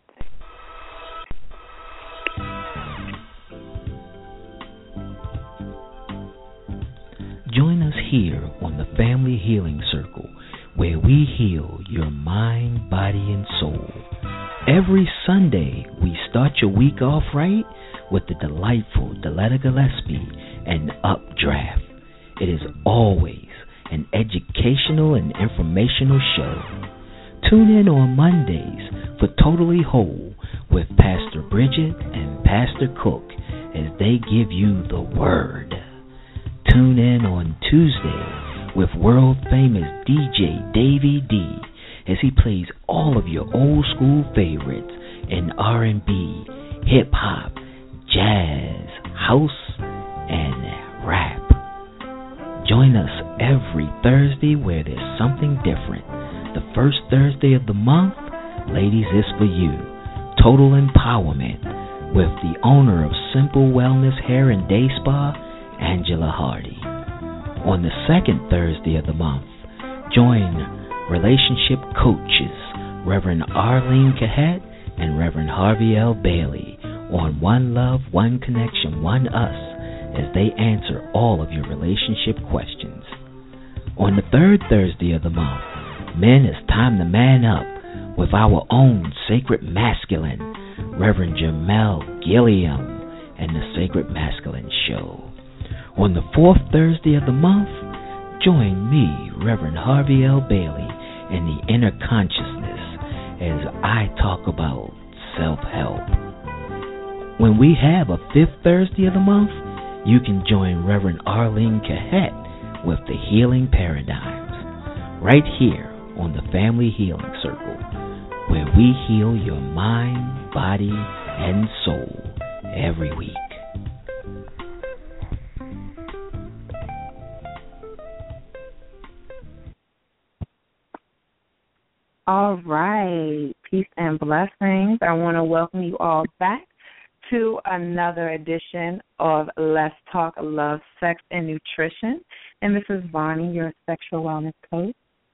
Join us here on the Family Healing Circle, where we heal your mind, body, and soul. Every Sunday, we start your week off right with the delightful Deletta Gillespie and Updraft. It is always an educational and informational show. Tune in on Mondays for Totally Whole with Pastor Bridget and Pastor Cook as they give you the Word. Tune in on Tuesday with world-famous DJ Davey D as he plays all of your old-school favorites in R&B, hip-hop, jazz, house, and rap. Join us every Thursday where there's something different. The first Thursday of the month, ladies, is for you. Total empowerment with the owner of Simple Wellness Hair and Day Spa, Angela Hardy. On the second Thursday of the month, join relationship coaches Reverend Arlene Cahet and Reverend Harvey L. Bailey on One Love, One Connection, One Us as they answer all of your relationship questions. On the third Thursday of the month, men, it's time to man up with our own Sacred Masculine, Reverend Jamel Gilliam and the Sacred Masculine Show. On the fourth Thursday of the month, join me, Reverend Harvey L. Bailey, in the Inner Consciousness as I talk about self-help. When we have a fifth Thursday of the month, you can join Reverend Arlene Cahet with the Healing Paradigms, right here on the Family Healing Circle. where we heal your mind, body, and soul every week. All right. Peace and blessings. I want to welcome you all back to another edition of Let's Talk Love, Sex, and Nutrition. And this is Vonnie, your sexual wellness coach.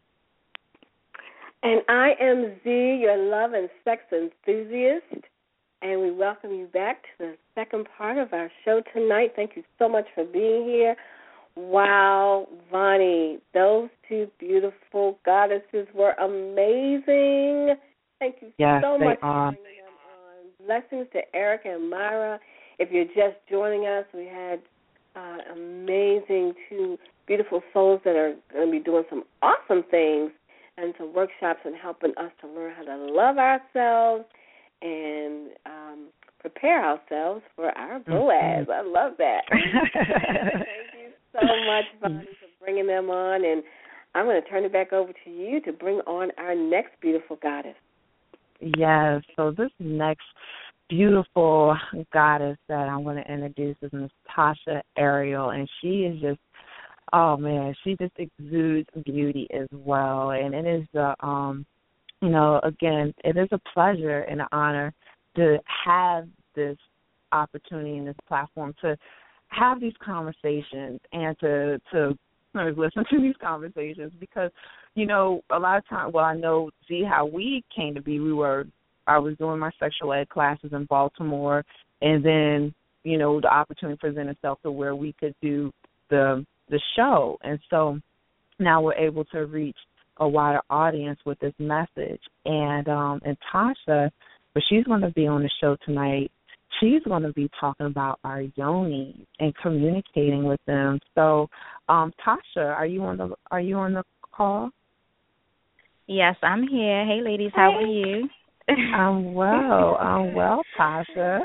And I am Z, your love and sex enthusiast. And we welcome you back to the second part of our show tonight. Thank you so much for being here. Wow, Vonnie, those two beautiful goddesses were amazing. Thank you so much for bringing them on. Blessings to Erica and Myra. If you're just joining us, we had amazing two beautiful souls that are going to be doing some awesome things and some workshops and helping us to learn how to love ourselves and prepare ourselves for our Boaz. I love that. Thank you so much, Vonnie, for bringing them on. And I'm going to turn it back over to you to bring on our next beautiful goddess. Yes, so this next beautiful goddess that I'm going to introduce is Miss Tasha Ariel, and she is just, oh man, she just exudes beauty as well. And it is again, it is a pleasure and an honor to have this opportunity and this platform to have these conversations and to listen to these conversations because, a lot of times, I know, Z, how we came to be, I was doing my sexual ed classes in Baltimore, and then, the opportunity presented itself to where we could do the show. And so now we're able to reach a wider audience with this message. And Tasha, but she's going to be on the show tonight. She's going to be talking about our yoni and communicating with them. So, Tasha, are you on the call? Yes, I'm here. Hey, ladies, how are you? I'm well, Tasha.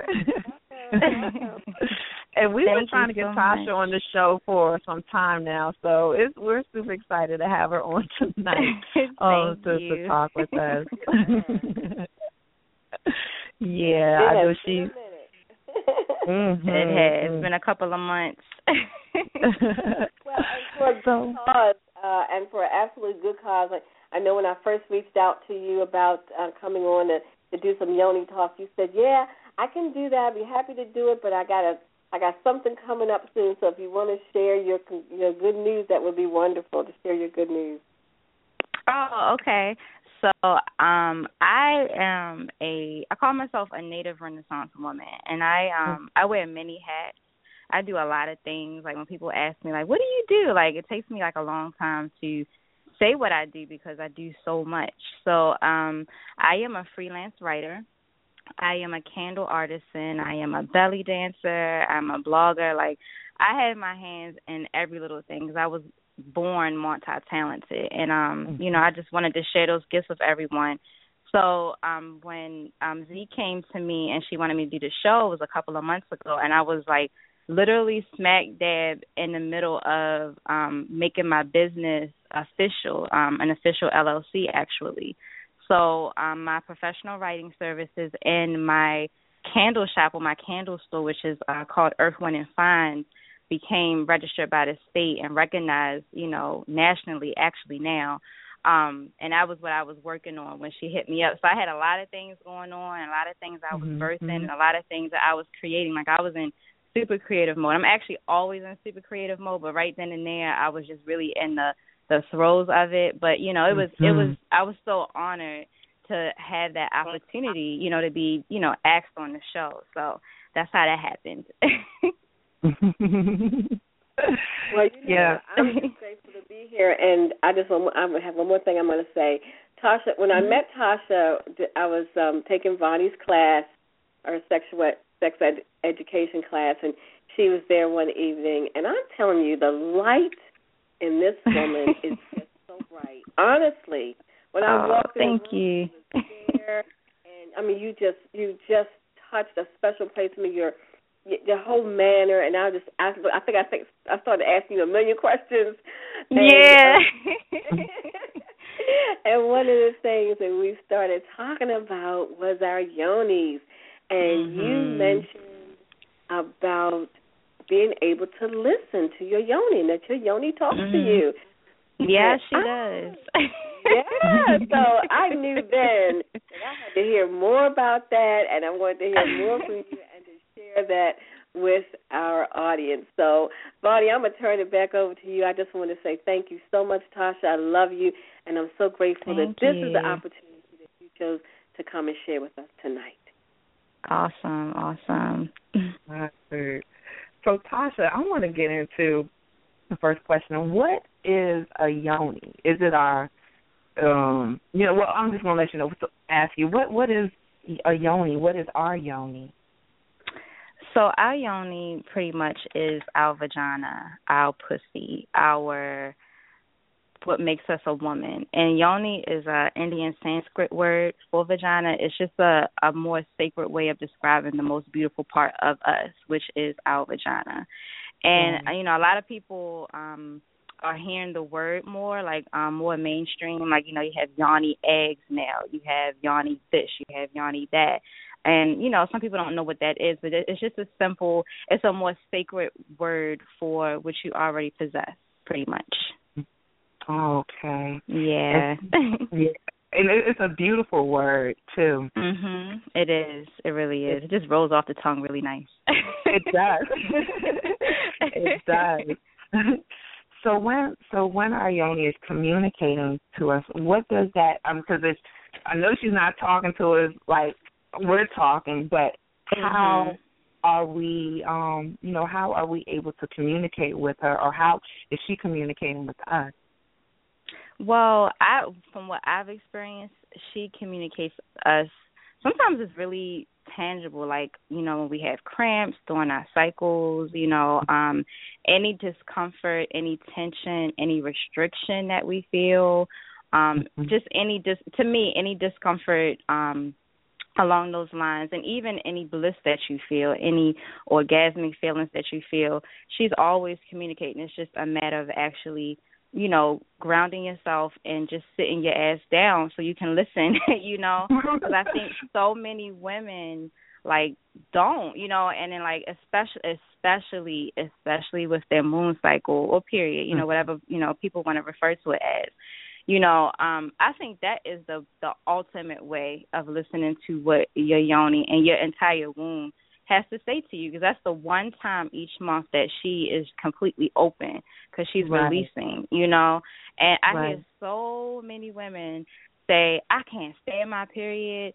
And we've been trying to get Tasha on the show for some time now, so we're super excited to have her on tonight to talk with us. Yeah, I know she. It has. It's been a couple of months. And for an absolutely good cause. I know when I first reached out to you about coming on to do some yoni talk, you said, "Yeah, I can do that. I'd be happy to do it, but I got something coming up soon. So if you want to share your good news, that would be wonderful to share your good news." Oh, okay. So I call myself a Native Renaissance woman, and I wear many hats. I do a lot of things. Like when people ask me, like, what do you do? Like it takes me like a long time to say what I do because I do so much. So I am a freelance writer. I am a candle artisan. I am a belly dancer. I'm a blogger. Like I have my hands in every little thing because I was born multi-talented, and I just wanted to share those gifts with everyone. So when Z came to me and she wanted me to do the show, it was a couple of months ago, and I was like literally smack dab in the middle of making my business official, an official LLC actually. So my professional writing services and my candle shop or my candle store, which is called Earth, Wind, and Fine, became registered by the state and recognized, nationally actually now. And that was what I was working on when she hit me up. So I had a lot of things going on, a lot of things I was birthing, and a lot of things that I was creating. Like I was in super creative mode. I'm actually always in super creative mode, but right then and there I was just really in the throes of it. But, I was so honored to have that opportunity, to be, asked on the show. So that's how that happened. Well, I'm just grateful to be here, and I have one more thing I'm going to say. Tasha, when I met Tasha, I was taking Vonnie's class, or sex education class, and she was there one evening, and I'm telling you, the light in this woman is just so bright. Honestly, when I walked in the room, she was there, and you just touched a special place for me. Your whole manner, and I think I started asking you a million questions. And, yeah. And one of the things that we started talking about was our yonis. And you mentioned about being able to listen to your yoni, that your yoni talks to you. Yeah, she does. Yeah, so I knew then that I had to hear more about that, and I wanted to hear more from you and to share that with our audience. So, Bonnie, I'm going to turn it back over to you. I just want to say thank you so much, Tasha. I love you, and I'm so grateful that this is the opportunity that you chose to come and share with us tonight. Awesome. So, Tasha, I want to get into the first question. What is a yoni? Is it our, I'm just going to ask you, what is a yoni? What is our yoni? So our yoni pretty much is our vagina, our pussy, what makes us a woman. And yoni is an Indian Sanskrit word for vagina. It's just a more sacred way of describing the most beautiful part of us, which is our vagina. And, a lot of people are hearing the word more, like more mainstream. Like, you have yoni eggs now. You have yoni this. You have yoni that. And, some people don't know what that is, but it's just it's a more sacred word for what you already possess, pretty much. Okay. Yeah. And it's a beautiful word, too. It is. It really is. It just rolls off the tongue really nice. It does. It does. So when our yoni is communicating to us, what does that, because I know she's not talking to us like we're talking, but how are we, how are we able to communicate with her, or how is she communicating with us? Well, from what I've experienced, she communicates with us. Sometimes it's really tangible, like, when we have cramps during our cycles, any discomfort, any tension, any restriction that we feel, just any discomfort along those lines, and even any bliss that you feel, any orgasmic feelings that you feel, she's always communicating. It's just a matter of actually grounding yourself and just sitting your ass down so you can listen, because I think so many women, don't, and then, especially with their moon cycle or period, whatever, people want to refer to it as, I think that is the ultimate way of listening to what your yoni and your entire womb has to say to you, because that's the one time each month that she is completely open because she's releasing, and I hear so many women say, I can't stay in my period,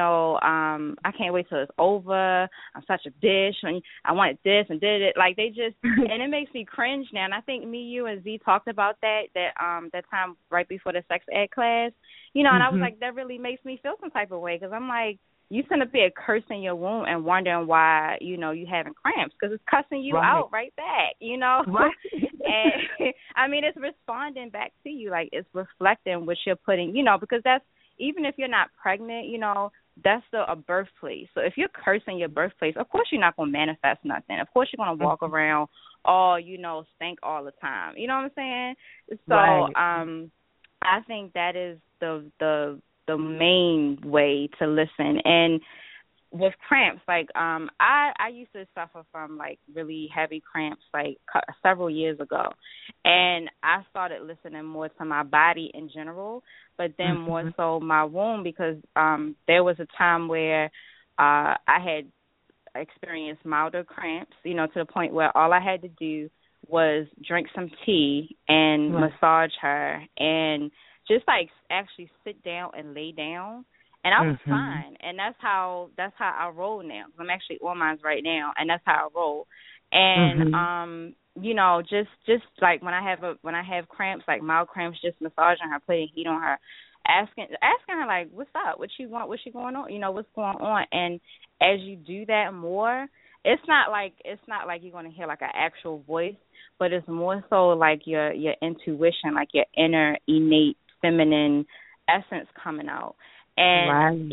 I can't wait till it's over, I'm such a bitch, and I wanted this and did it, like they just, and it makes me cringe now, and I think me, you, and Z talked about that time right before the sex ed class, and I was like, that really makes me feel some type of way, because I'm like, you send up there cursing your womb and wondering why, you having cramps, because it's cussing you out right back, And, I mean, it's responding back to you. Like, it's reflecting what you're putting, because that's, even if you're not pregnant, that's still a birthplace. So if you're cursing your birthplace, of course you're not going to manifest nothing. Of course you're going to walk around all, stank all the time. You know what I'm saying? So I think that is the main way to listen. And with cramps, like I used to suffer from like really heavy cramps like several years ago, and I started listening more to my body in general, but then more so my womb, because there was a time where I had experienced milder cramps, to the point where all I had to do was drink some tea and massage her and just like actually sit down and lay down, and I was fine. And that's how I roll now. I'm actually on mine right now, and that's how I roll. And just like when I have cramps, like mild cramps, just massaging her, putting heat on her, asking her like, what's up, what you want, what's going on, what's going on. And as you do that more, it's not like you're going to hear like an actual voice, but it's more so like your intuition, like your inner innate feminine essence coming out. And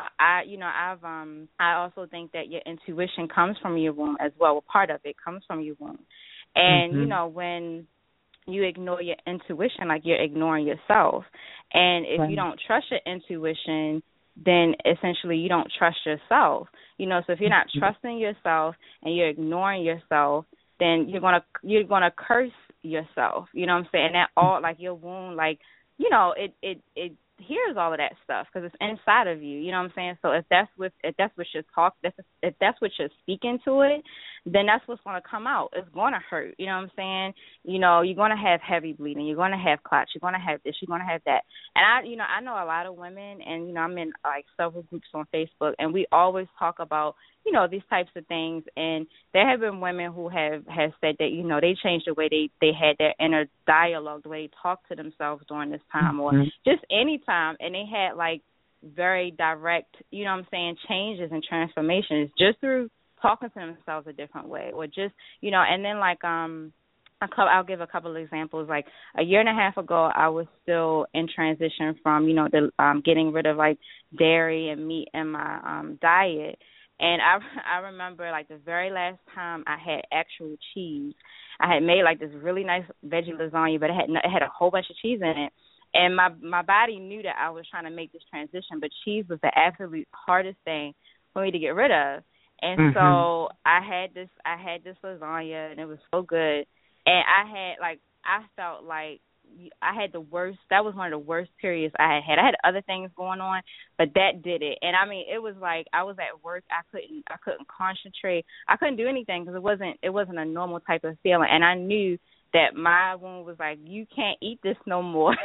I also think that your intuition comes from your womb as well. Part of it comes from your womb. And when you ignore your intuition, like you're ignoring yourself. And if you don't trust your intuition, then essentially you don't trust yourself. So if you're not trusting yourself and you're ignoring yourself, then you're gonna curse yourself. You know what I'm saying? That all, like, your wound, like, it hears all of that stuff because it's inside of you. You know what I'm saying? So if that's what you're speaking to it, then that's what's going to come out. It's going to hurt. You know what I'm saying? You're going to have heavy bleeding. You're going to have clots. You're going to have this. You're going to have that. And I know a lot of women, and I'm in like several groups on Facebook, and we always talk about these types of things. And there have been women who have said that they changed the way they had their inner dialogue, the way they talked to themselves during this time, or just any time, and they had like very direct, changes and transformations just through talking to themselves a different way, or just, and then like I'll give a couple of examples. Like a year and a half ago, I was still in transition from, the getting rid of like dairy and meat in my diet. And I remember like the very last time I had actual cheese, I had made like this really nice veggie lasagna, but it had a whole bunch of cheese in it. And my body knew that I was trying to make this transition, but cheese was the absolute hardest thing for me to get rid of. And so I had this lasagna, and it was so good. And I felt like I had the worst. That was one of the worst periods I had. I had other things going on, but that did it. And I mean, it was like I was at work. I couldn't concentrate. I couldn't do anything because it wasn't a normal type of feeling. And I knew that my wound was like, you can't eat this no more,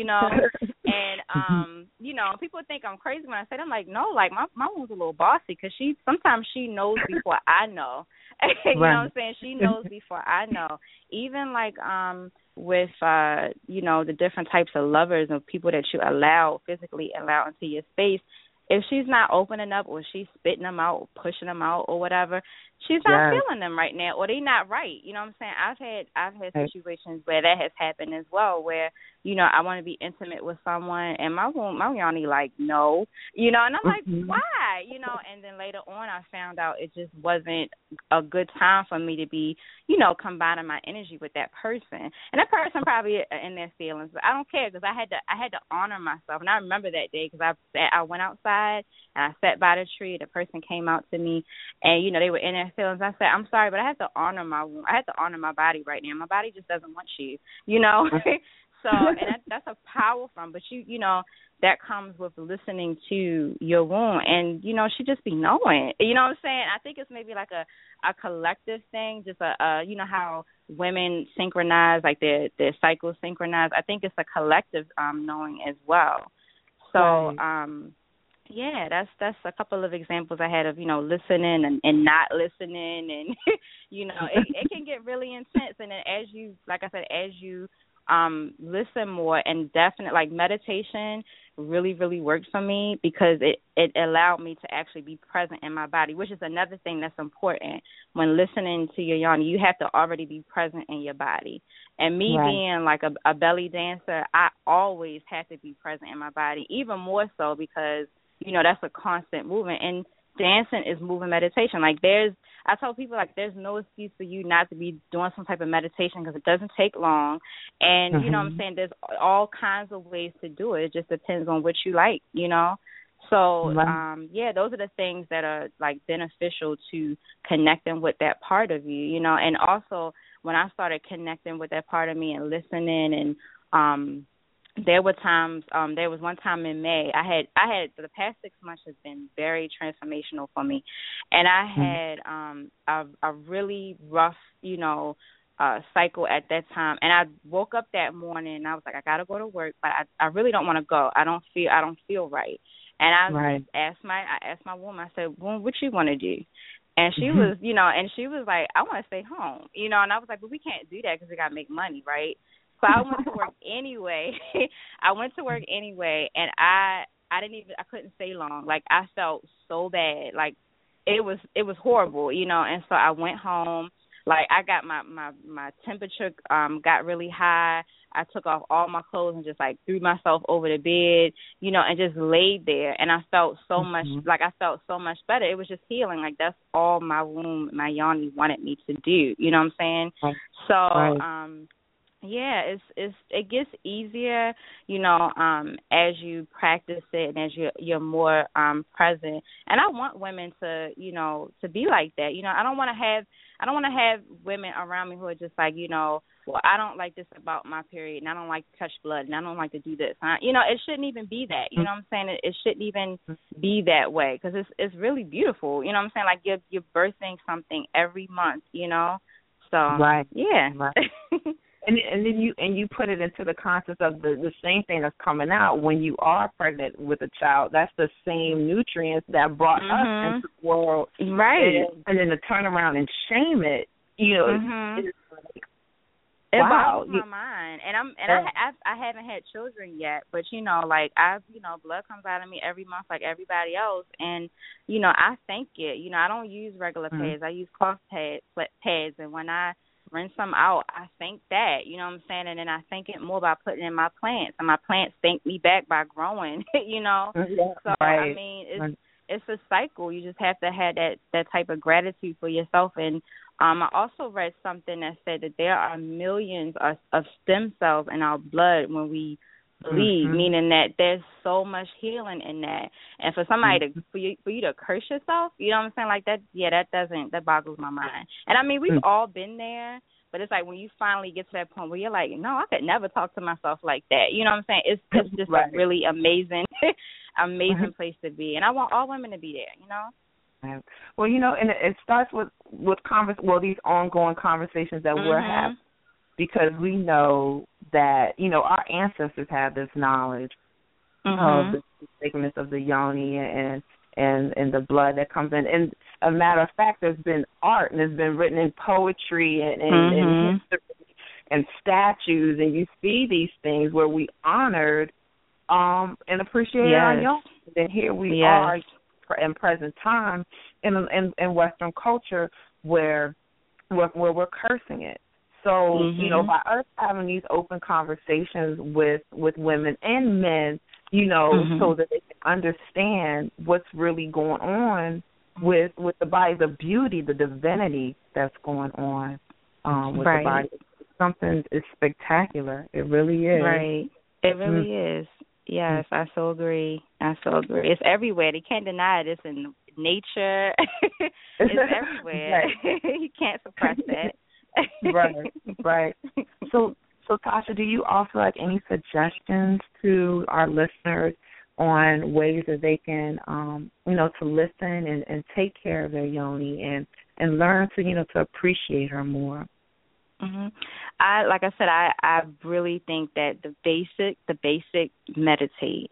And people think I'm crazy when I say that. I'm like, no, like my wound's a little bossy because sometimes she knows before I know. You know what I'm saying? She knows before I know. Even like with the different types of lovers and people that you physically allow into your space, if she's not opening up, or she's spitting them out, or pushing them out, or whatever, she's not feeling them right now, or they not right. You know what I'm saying? I've had situations where that has happened as well, where I want to be intimate with someone, and my yoni like no, and I'm like, why? And then later on I found out it just wasn't a good time for me to be combining my energy with that person, and that person probably in their feelings, but I don't care because I had to honor myself. And I remember that day because I went outside and I sat by the tree. The person came out to me, and they were in their feelings. I said, I'm sorry, but I have to honor my body right now. My body just doesn't want you, So, and that's a powerful one, but that comes with listening to your wound, and she just be knowing. You know what I'm saying? I think it's maybe like a collective thing, just how women synchronize, like their cycles synchronize. I think it's a collective knowing as well. So, yeah, that's a couple of examples I had of listening and not listening, and it can get really intense. And then as you listen more, and definitely like meditation really, really worked for me because it allowed me to actually be present in my body, which is another thing that's important. When listening to your yoni, you have to already be present in your body. And me being like a belly dancer, I always have to be present in my body, even more so because, that's a constant movement. And dancing is moving meditation. Like I tell people, like, there's no excuse for you not to be doing some type of meditation because it doesn't take long. And, you know what I'm saying, there's all kinds of ways to do it. It just depends on what you like, So, those are the things that are, like, beneficial to connecting with that part of you, And also, when I started connecting with that part of me and listening, and there were times, there was one time in May, I had the past 6 months has been very transformational for me. And I had a really rough, cycle at that time. And I woke up that morning and I was like, I got to go to work, but I really don't want to go. I don't feel right. And I asked my woman, I said, well, what you want to do? And she was, and she was like, I want to stay home, and I was like, but we can't do that because we got to make money, right? So I went to work anyway. And I couldn't stay long. Like, I felt so bad. Like, it was horrible, and so I went home. Like, I got my temperature got really high. I took off all my clothes and just, like, threw myself over the bed, and just laid there. And I felt so much, I felt so much better. It was just healing. Like, that's all my womb, my yoni wanted me to do. You know what I'm saying? So, Yeah, it gets easier, as you practice it and as you're more present. And I want women to, to be like that. I don't want to have women around me who are just like, well, I don't like this about my period, and I don't like to touch blood, and I don't like to do this. It shouldn't even be that. You know what I'm saying? It shouldn't even be that way, because it's really beautiful. You know what I'm saying? Like you're birthing something every month. So right, yeah. Right. And then you put it into the context of the same thing that's coming out when you are pregnant with a child. That's the same nutrients that brought us into the world, right? And then to turn around and shame it, it's like, it wow. boggles my mind. And I haven't had children yet, but blood comes out of me every month like everybody else, and I thank it. I don't use regular pads. I use cloth pads, and when I rinse them out, I thank that, you know what I'm saying? And then I thank it more by putting in my plants, and my plants thank me back by growing, So, right. I mean, it's a cycle. You just have to have that type of gratitude for yourself. And I also read something that said that there are millions of stem cells in our blood when we bleed, meaning that there's so much healing in that. And for somebody for you to curse yourself, you know what I'm saying, like that, that boggles my mind. And I mean, we've all been there, but it's like when you finally get to that point where you're like, no, I could never talk to myself like that. You know what I'm saying? It's just right. a really amazing place to be. And I want all women to be there, Well, and it starts with these ongoing conversations that we're having, because we know that, our ancestors have this knowledge of the sacredness of the yoni and the blood that comes in. And a matter of fact, there's been art, and it's been written in poetry and history and statues, and you see these things where we honored and appreciated our yoni. And here we are in present time in Western culture where we're cursing it. So, by us having these open conversations with women and men, so that they can understand what's really going on with the body, the beauty, the divinity that's going on with the body. Something is spectacular. It really is. Right. It really is. Yes, I so agree. It's everywhere. They can't deny it. It's in nature. It's everywhere. You can't suppress that. Right. So Tasha, do you offer any suggestions to our listeners on ways that they can, to listen and take care of their yoni and learn to appreciate her more? Like I said, I really think that the basic meditate.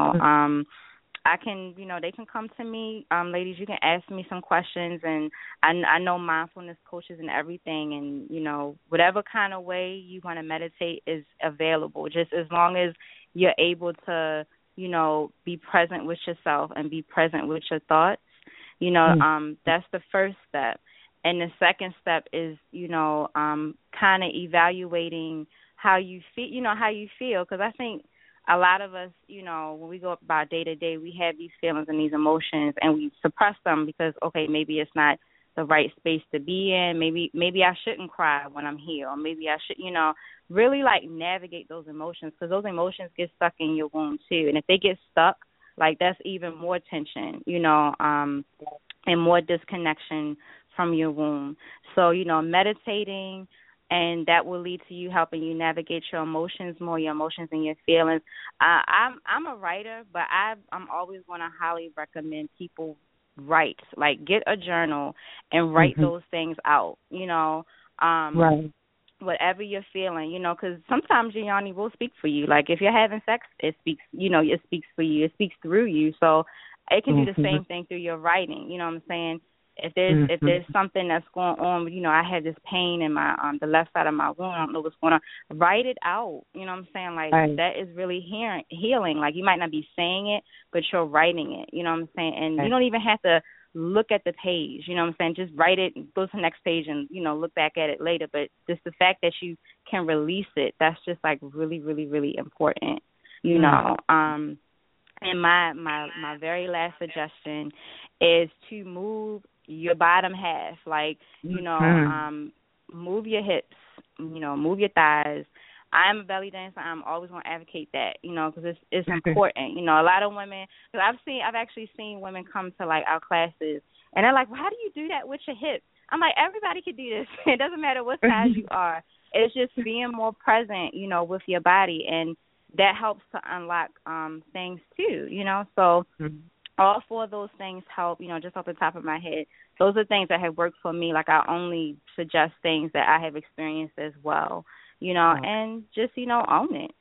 I can, they can come to me, ladies. You can ask me some questions, and I know mindfulness coaches and everything, and whatever kind of way you want to meditate is available. Just as long as you're able to, be present with yourself and be present with your thoughts. That's the first step. And the second step is, kind of evaluating how you feel, because I think a lot of us, when we go about day to day, we have these feelings and these emotions, and we suppress them because, okay, maybe it's not the right space to be in. Maybe I shouldn't cry when I'm here, or maybe I should, really navigate those emotions, because those emotions get stuck in your womb too. And if they get stuck, that's even more tension, and more disconnection from your womb. So, meditating, and that will lead to you helping you navigate your emotions more, your emotions and your feelings. I'm a writer, but I'm always going to highly recommend people write. Get a journal and write those things out, whatever you're feeling, because sometimes your yoni will speak for you. If you're having sex, it speaks, it speaks for you. It speaks through you. So it can do the same thing through your writing, you know what I'm saying? If there's something that's going on, I have this pain in my the left side of my womb, I don't know what's going on, write it out. You know what I'm saying? That is really healing. You might not be saying it, but you're writing it. You know what I'm saying? And you don't even have to look at the page. You know what I'm saying? Just write it, go to the next page, and look back at it later. But just the fact that you can release it, that's just really, really, really important. And my very last suggestion is to move your bottom half, move your hips, move your thighs. I'm a belly dancer. I'm always going to advocate that, because it's important. A lot of women, because I've actually seen women come to like our classes, and they're like, well, how do you do that with your hips? I'm like, everybody can do this. It doesn't matter what size you are. It's just being more present, with your body, and that helps to unlock things too, So all four of those things help, just off the top of my head. Those are things that have worked for me. Like, I only suggest things that I have experienced as well, and just, own it.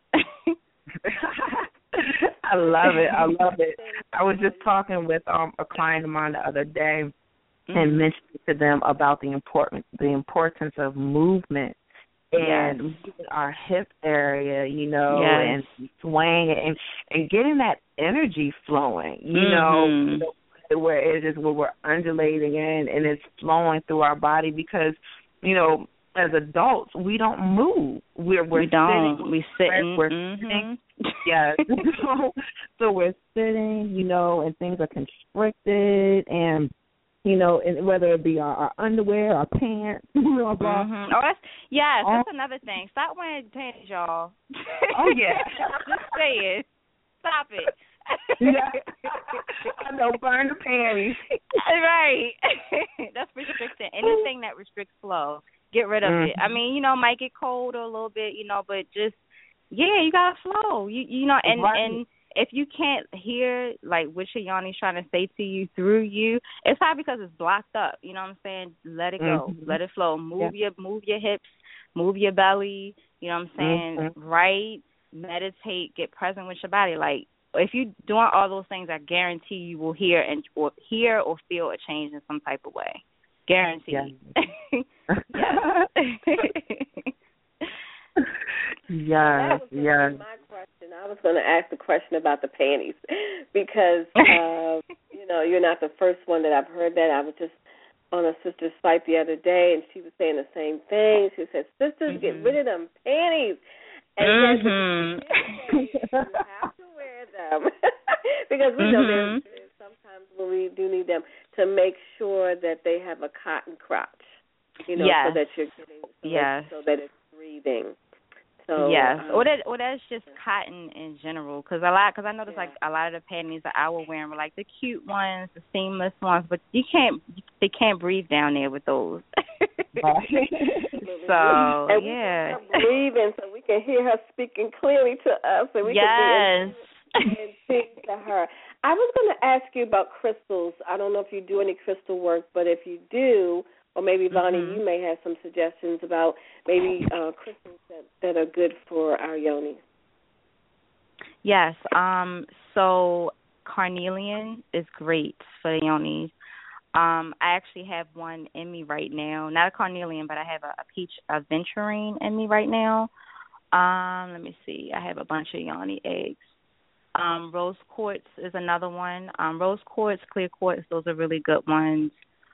I love it. I was just talking with a client of mine the other day and mentioned to them about the importance of movement and moving our hip area, and swaying and getting that energy flowing, where it is where we're undulating and it's flowing through our body because, as adults, we don't move. We're sitting. We're sitting. Yes. So we're sitting, and things are constricted, and and whether it be our underwear, our pants, our bra. That's another thing. Stop wearing panties, y'all. Oh yeah. Just say it. Stop it. I know, burn the panties. Right. That's restricting. Anything that restricts flow, get rid of it. I mean, might get cold a little bit, but just, you gotta flow. And if you can't hear, like, what your yoni's trying to say to you through you, it's probably because it's blocked up. You know what I'm saying? Let it go. Let it flow. Move your hips, move your belly. You know what I'm saying? Right? Meditate. Get present with your body. Like, if you're doing all those things, I guarantee you will hear or feel a change in some type of way. Guaranteed. Yes. My question. I was going to ask the question about the panties because, you're not the first one that I've heard that. I was just on a sister's site the other day, and she was saying the same thing. She said, sisters, get rid of them panties. And you have to wear them because we know there's sometimes when we do need them to make sure that they have a cotton crotch, so that you're getting so that it's breathing. So or that's just cotton in general, because I noticed like a lot of the panties that I was wearing were like the cute ones, the seamless ones, but they can't breathe down there with those. So and we can breathing, so we can hear her speaking clearly to us, and we can be and speak to her. I was going to ask you about crystals. I don't know if you do any crystal work, but if you do, or maybe Vonnie, you may have some suggestions about maybe crystals that are good for our yonis. Yes. So carnelian is great for the yonis. I actually have one in me right now. Not a carnelian, but I have a peach aventurine in me right now. Let me see. I have a bunch of yoni eggs. Rose quartz is another one. Rose quartz, clear quartz, those are really good ones.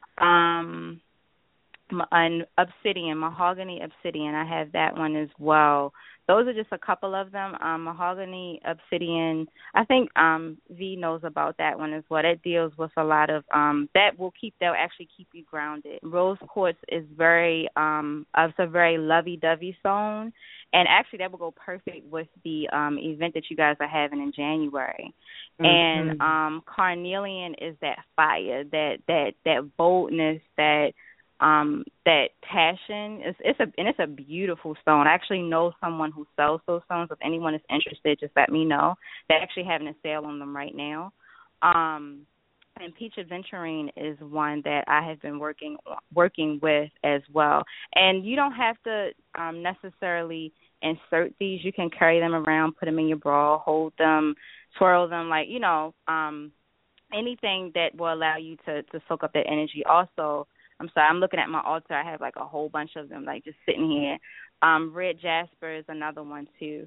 And obsidian, mahogany obsidian, I have that one as well. Those are just a couple of them. Mahogany obsidian, I think V knows about that one as well. That deals with a lot of they'll actually keep you grounded. Rose quartz is it's a very lovey-dovey stone, and actually that will go perfect with the event that you guys are having in January. And carnelian is that fire, that boldness, that passion. It's a beautiful stone. I actually know someone who sells those stones. If anyone is interested, just let me know. They're actually having a sale on them right now. And peach aventurine is one that I have been working with as well. And you don't have to necessarily insert these. You can carry them around, put them in your bra, hold them, twirl them, like, anything that will allow you to soak up that energy. Also, I'm looking at my altar. I have like a whole bunch of them, like just sitting here. Red jasper is another one too.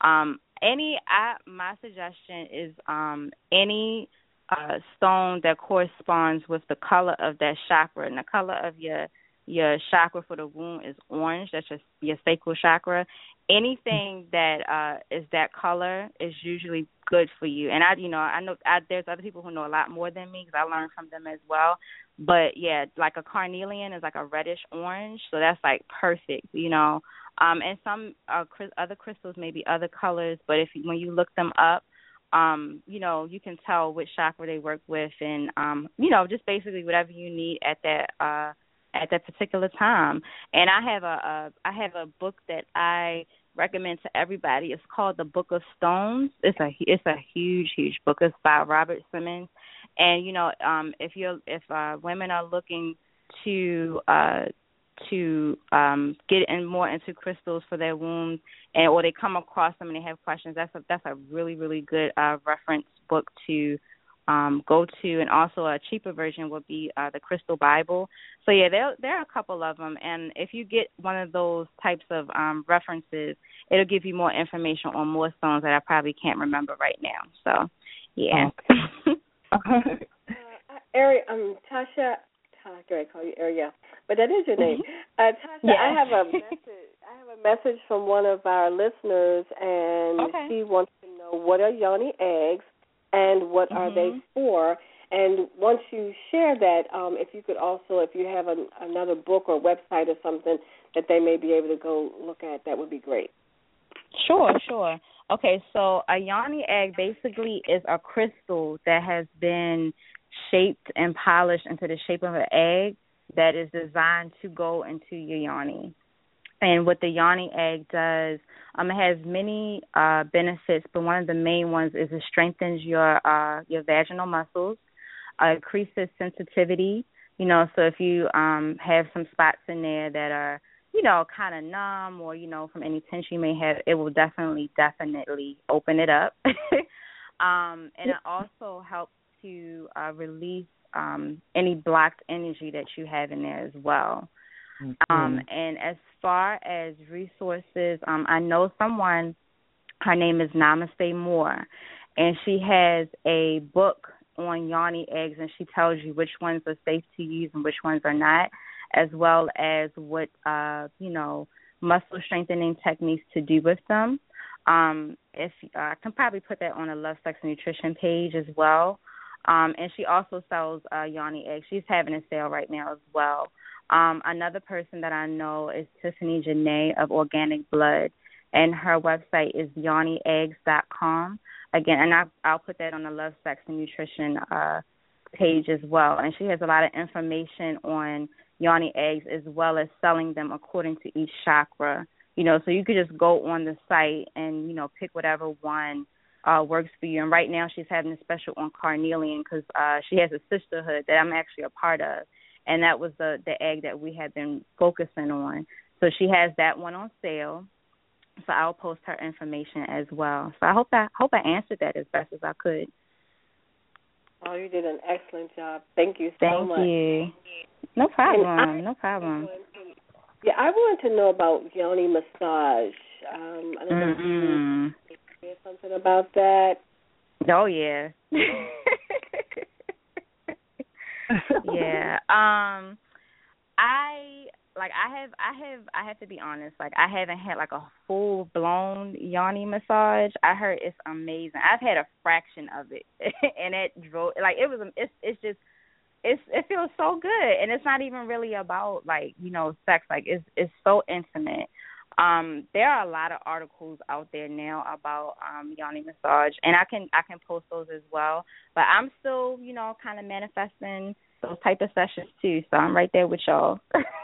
My suggestion is any stone that corresponds with the color of that chakra and the color of your your chakra for the womb is orange, that's your sacral chakra, anything that is that color is usually good for you. And I know there's other people who know a lot more than me because I learned from them as well. But yeah, like a carnelian is like a reddish orange, so that's like perfect, And some other crystals may be other colors, but when you look them up, you can tell which chakra they work with, and just basically whatever you need at that particular time. And I have a book that I recommend to everybody. It's called The Book of Stones. It's a huge book. It's by Robert Simmons. And if women are looking to get more into crystals for their wombs, or they come across them and they have questions, that's a really, really good reference book to go to. And also a cheaper version would be the Crystal Bible. So yeah, there are a couple of them, and if you get one of those types of references, it'll give you more information on more stones that I probably can't remember right now. So yeah. Okay. Tasha. I call you Ariel, but that is your name. Tasha, yeah. I have a message from one of our listeners, and she wants to know, what are yoni eggs and what are they for? And once you share that, if you could also, if you have another book or website or something that they may be able to go look at, that would be great. Sure. Okay, so a yoni egg basically is a crystal that has been shaped and polished into the shape of an egg that is designed to go into your yoni. And what the yoni egg does, it has many benefits, but one of the main ones is it strengthens your vaginal muscles, increases sensitivity. So if you have some spots in there that are, kind of numb, or, from any tension you may have, it will definitely open it up. And it also helps to release any blocked energy that you have in there as well. And as far as resources, I know someone, her name is Namaste Moore, and she has a book on yoni eggs, and she tells you which ones are safe to use and which ones are not, as well as what, muscle strengthening techniques to do with them. If I can probably put that on a Love, Sex, and Nutrition page as well. And she also sells yoni eggs. She's having a sale right now as well. Another person that I know is Tiffany Janae of Organic Blood, and her website is yonieggs.com. Again, and I'll put that on the Love, Sex, and Nutrition page as well. And she has a lot of information on yoni eggs, as well as selling them according to each chakra. So you could just go on the site and, pick whatever one works for you. And right now she's having a special on carnelian because she has a sisterhood that I'm actually a part of, and that was the egg that we had been focusing on. So she has that one on sale. So I'll post her information as well. So I hope I answered that as best as I could. Oh, you did an excellent job. Thank you so much. Thank you. No problem. No problem. Yeah, I wanted to know about yoni massage. I don't know if you hear something about that. Oh yeah. Yeah. I have to be honest. Like, I haven't had like a full blown yoni massage. I heard it's amazing. I've had a fraction of it, and it drove like it was. It feels so good, and it's not even really about like sex. Like it's so intimate. There are a lot of articles out there now about yoni massage, and I can post those as well. But I'm still kind of manifesting those type of sessions too. So I'm right there with y'all.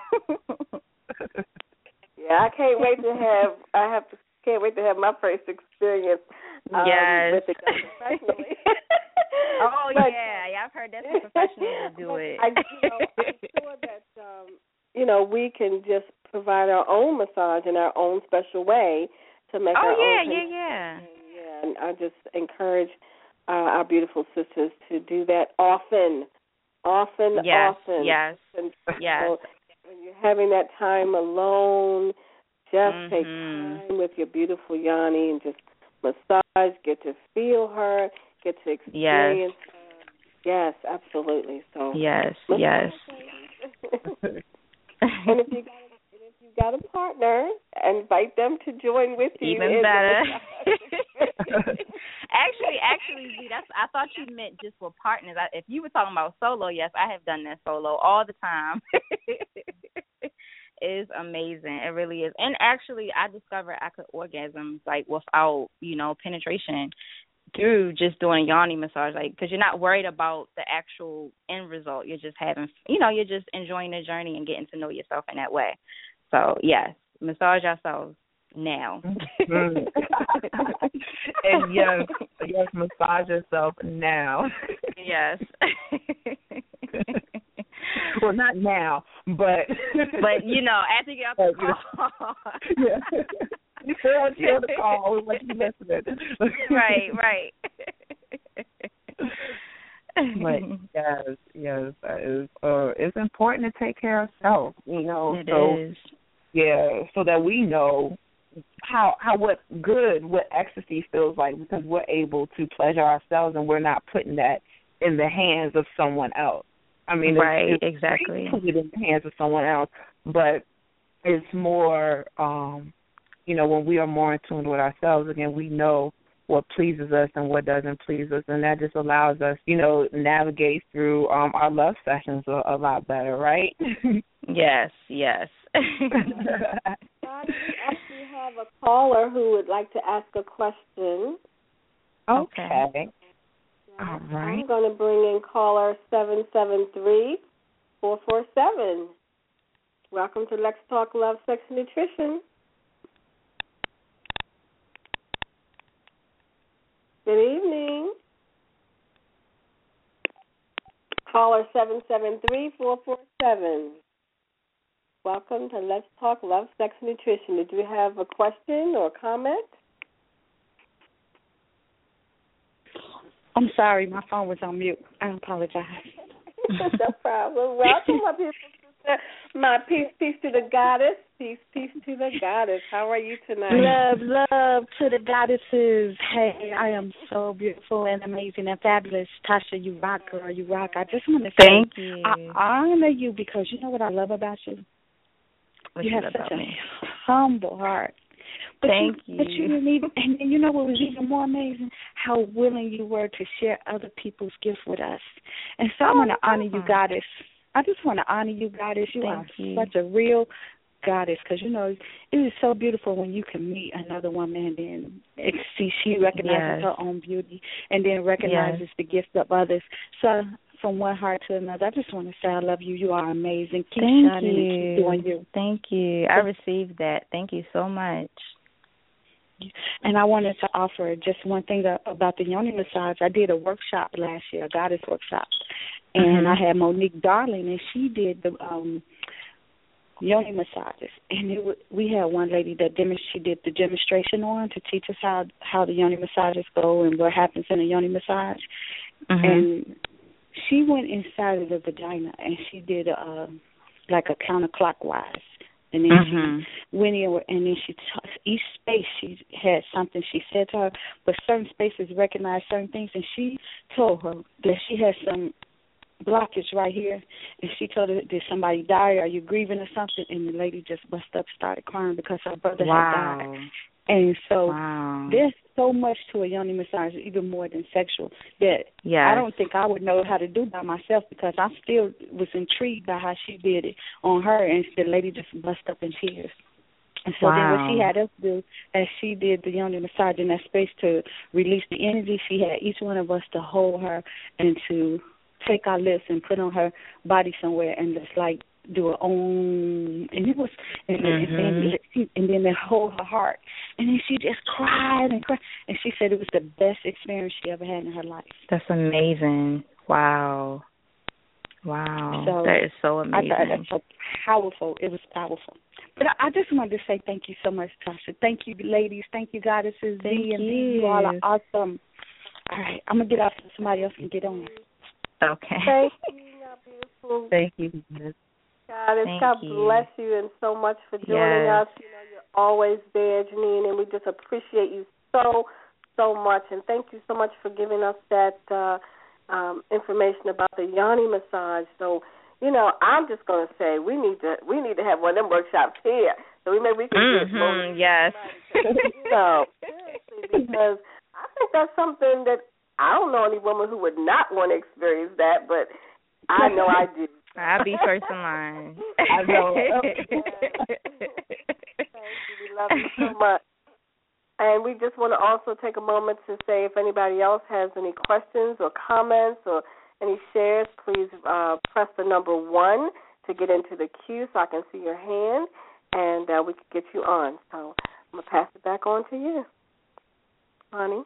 Yeah, I can't wait to have. Can't wait to have my first experience. Yes. With it professionally. Oh yeah, I've heard that some professionals do it. I'm sure that we can just provide our own massage in our own special way to make our own. Yeah. And I just encourage our beautiful sisters to do that often. Yes. And so when you're having that time alone, just take time with your beautiful yoni and just massage, get to feel her, get to experience her. Yes, absolutely. So yes. And if you got a partner, invite them to join with you. Even better. Actually, Z, I thought you meant just for partners. If you were talking about solo, yes, I have done that solo all the time. It's amazing. It really is. And actually, I discovered I could orgasm like without, penetration through just doing yoni massage, like, because you're not worried about the actual end result. You're just having, you're just enjoying the journey and getting to know yourself in that way. So yes, massage ourselves now. And yes, massage yourself now. Yes. Well, not now, but after you get off the call. Yeah. Before once you're on the call, what you listening. Right. But yes, that is. It's important to take care of self. It is. Yeah, so that we know what ecstasy feels like, because we're able to pleasure ourselves and we're not putting that in the hands of someone else. I mean, right, it's exactly. Put it in the hands of someone else, but it's more, when we are more in tune with ourselves. Again, we know what pleases us and what doesn't please us, and that just allows us, navigate through our love sessions a lot better, right? Yes. We actually have a caller who would like to ask a question. Okay. All right. I'm going to bring in caller 773-447. Welcome to Let's Talk Love, Sex, and Nutrition. Good evening. Caller 773-447. Welcome to Let's Talk Love, Sex, and Nutrition. Did you have a question or comment? I'm sorry, my phone was on mute. I apologize. No problem. Welcome, my beautiful sister. My peace to the goddess. Peace to the goddess. How are you tonight? Love to the goddesses. Hey, I am so beautiful and amazing and fabulous. Tasha, you rock, girl. You rock. I just want to say thank you. I honor you because you know what I love about you? You have such a humble heart. But Thank you. But you didn't even, and you know what was even more amazing? How willing you were to share other people's gifts with us. And so I want to honor you, goddess. I just want to honor you, goddess. You are such a real goddess, because, it is so beautiful when you can meet another woman and then she recognizes her own beauty and then recognizes the gifts of others. So from one heart to another, I just want to say I love you. You are amazing. Keep shining and keep doing you. Thank you. I received that. Thank you so much. And I wanted to offer just one thing about the yoni massage. I did a workshop last year, a goddess workshop, and I had Monique Darling, and she did the yoni massages. And we had one lady that she did the demonstration on to teach us how the yoni massages go and what happens in a yoni massage. And she went inside of the vagina, and she did like a counterclockwise. And then she went in, and then each space she had something she said to her, but certain spaces recognized certain things, and she told her that she had some blockage right here, and she told her, did somebody die? Are you grieving or something? And the lady just bust up, started crying because her brother had died. And so there's so much to a yoni massage, even more than sexual, that I don't think I would know how to do by myself, because I still was intrigued by how she did it on her, and the lady just bust up in tears. And so then what she had us do, as she did the yoni massage in that space to release the energy, she had each one of us to hold her and to take our lips and put on her body somewhere and just like do her own, and it was, and then they hold her heart, and then she just cried and cried, and she said it was the best experience she ever had in her life. That's amazing. Wow. So that is so amazing. I thought that's so powerful. It was powerful. But I just wanted to say thank you so much, Tasha. Thank you, ladies. Thank you, goddesses. Thank you. You all are awesome. All right, I'm gonna get off so somebody else can get on. Okay. Thank you, beautiful. Thank you. God bless you, and so much for joining us. You're always there, Janine, and we just appreciate you so much. And thank you so much for giving us that information about the yoni massage. So, I'm just going to say we need to have one of them workshops here, so we can get more. Yes. Seriously, because I think that's something that I don't know any woman who would not want to experience that, but I know I do. I'll be first in line. I know. Thank you. We love you so much. And we just want to also take a moment to say if anybody else has any questions or comments or any shares, please press the number 1 to get into the queue so I can see your hand, and we can get you on. So I'm going to pass it back on to you, Bonnie.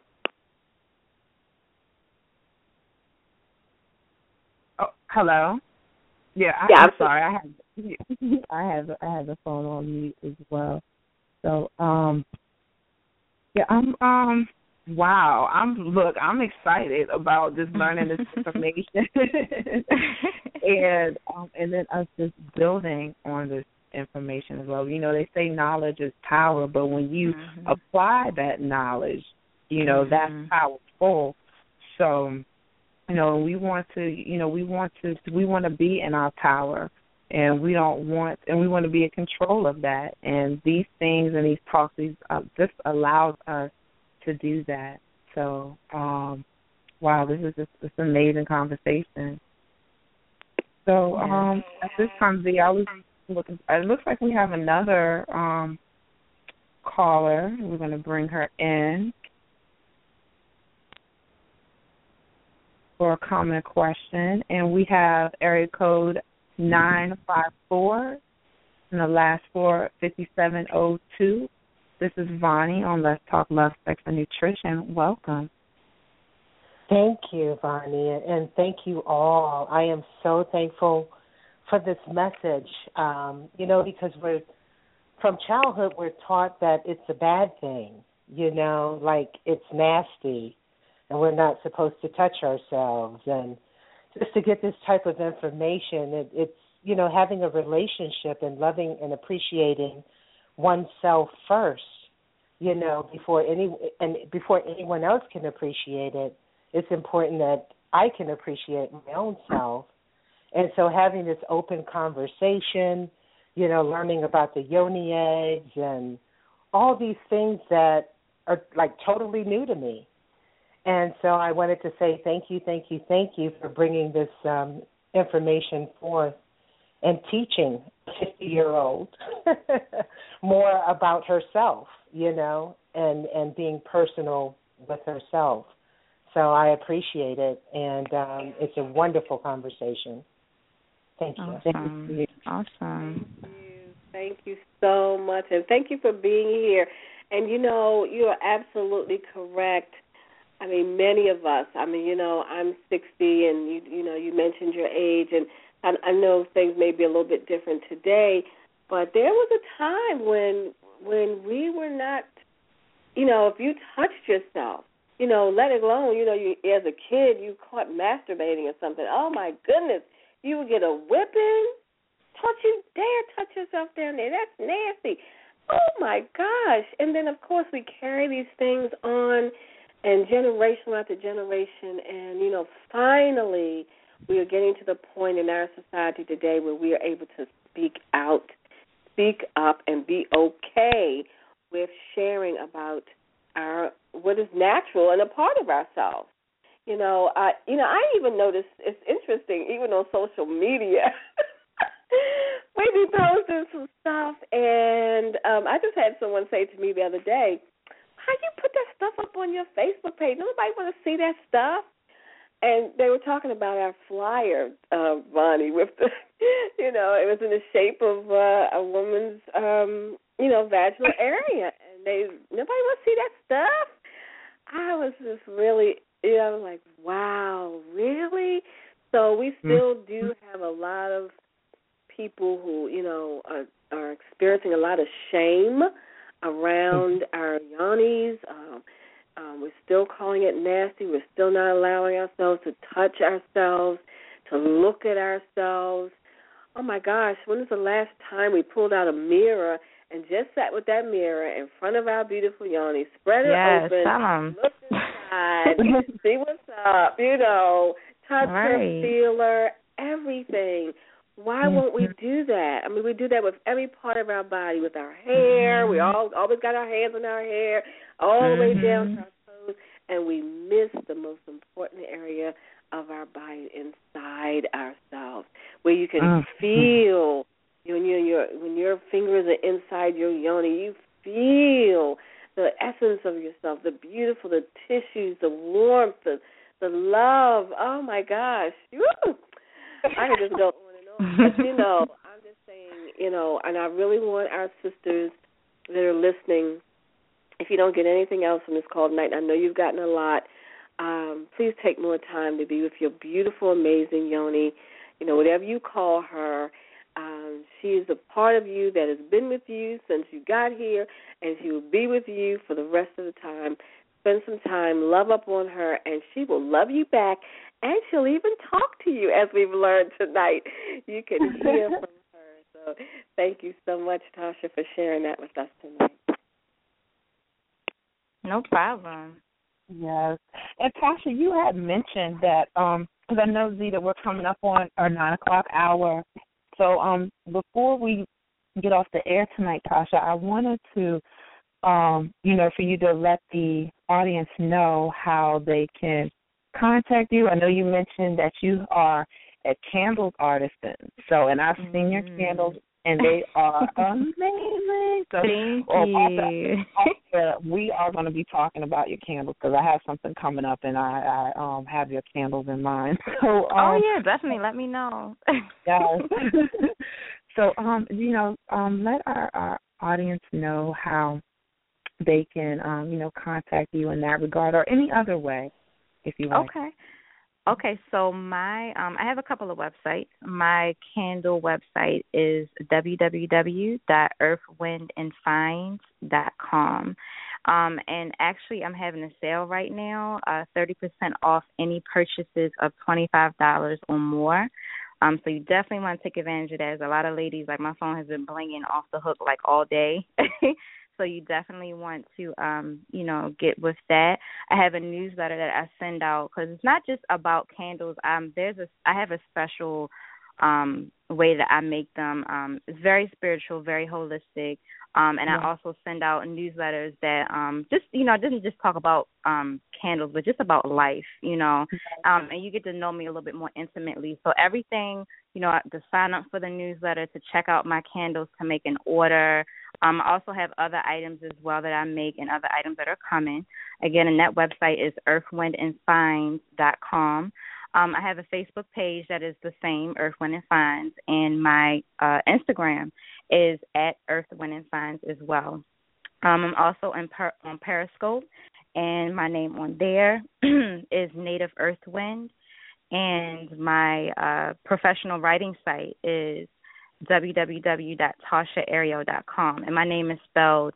Oh, hello. Yeah, I'm sorry. I have the phone on mute as well. So, yeah, wow. I'm excited about just learning this information, and then us just building on this information as well. They say knowledge is power, but when you apply that knowledge, that's powerful. So, we want to be in our power, and we want to be in control of that. And these things and these talks, this allows us to do that. So, wow, this is just this amazing conversation. So, at this time, it looks like we have another caller. We're going to bring her in for a comment question, and we have area code 954 and the last 4 5702. This is Vonnie on Let's Talk Love, Sex, and Nutrition. Welcome. Thank you, Vonnie, and thank you all. I am so thankful for this message, because from childhood we're taught that it's a bad thing, like it's nasty, and we're not supposed to touch ourselves. And just to get this type of information, it's having a relationship and loving and appreciating oneself first, before anyone else can appreciate it. It's important that I can appreciate my own self. And so having this open conversation, learning about the yoni eggs and all these things that are like totally new to me. And so I wanted to say thank you for bringing this information forth and teaching a 50-year-old more about herself, and being personal with herself. So I appreciate it, and it's a wonderful conversation. Thank you. Awesome. Awesome. Thank you so much, and thank you for being here. And, you are absolutely correct. I mean, many of us, I'm 60, and, you mentioned your age, and I know things may be a little bit different today, but there was a time when we were not, if you touched yourself, let it alone, you, as a kid, you caught masturbating or something. Oh, my goodness, you would get a whipping. Don't you dare touch yourself down there. That's nasty. Oh, my gosh. And then, of course, we carry these things on, and generation after generation, and, finally we are getting to the point in our society today where we are able to speak out, speak up, and be okay with sharing about what is natural and a part of ourselves. I even noticed it's interesting, even on social media. We be posting some stuff, and I just had someone say to me the other day, "How you put that stuff up on your Facebook page? Nobody want to see that stuff." And they were talking about our flyer, Vonnie, with the, it was in the shape of a woman's, vaginal area, and nobody want to see that stuff. I was just really, I was like, wow, really? So we still do have a lot of people who, are experiencing a lot of shame around our yonis. We're still calling it nasty. We're still not allowing ourselves to touch ourselves, to look at ourselves. Oh, my gosh, when was the last time we pulled out a mirror and just sat with that mirror in front of our beautiful yoni, spread it open, look inside, see what's up, touch her, feel her, everything. Why won't we do that? I mean, we do that with every part of our body, with our hair. We always got our hands in our hair, all the way down to our toes, and we miss the most important area of our body inside ourselves, where you can feel when your fingers are inside your yoni, you feel the essence of yourself, the beautiful, the tissues, the warmth, the love. Oh my gosh, woo! I could just go on and on. But I'm just saying, and I really want our sisters that are listening, if you don't get anything else from this call tonight, I know you've gotten a lot. Please take more time to be with your beautiful, amazing yoni. Whatever you call her, she is a part of you that has been with you since you got here, and she will be with you for the rest of the time. Spend some time, love up on her, and she will love you back, and she'll even talk to you, as we've learned tonight. You can hear from her. So thank you so much, Tasha, for sharing that with us tonight. No problem. Yes. And Tasha, you had mentioned that, because I know, Z, that we're coming up on our 9 o'clock hour. So before we get off the air tonight, Tasha, I wanted to, for you to let the audience know how they can contact you. I know you mentioned that you are a candles artisan. So, and I've seen your candles, and they are amazing. So, thank you. We are going to be talking about your candles because I have something coming up, and I have your candles in mind. So, yeah, definitely. Let me know. Yes. So, let our audience know how they can, contact you in that regard or any other way, if you like. Okay, so I have a couple of websites. My candle website is www.earthwindandfinds.com. And actually, I'm having a sale right now, 30% off any purchases of $25 or more. So you definitely want to take advantage of that. There's a lot of ladies, like my phone has been blinging off the hook like all day. So you definitely want to, get with that. I have a newsletter that I send out because it's not just about candles. I have a special way that I make them. It's very spiritual, very holistic. And I also send out newsletters that doesn't just talk about candles, but just about life, and you get to know me a little bit more intimately. So everything, to sign up for the newsletter, to check out my candles, to make an order. I also have other items as well that I make and other items that are coming. Again, and that website is earthwindandfinds.com. I have a Facebook page that is the same, Earth, Wind, and Finds, and my Instagram is at Earth, Wind, and Finds as well. I'm also on Periscope, and my name on there is Native Earth Wind, and my professional writing site is www.tashaariel.com, and my name is spelled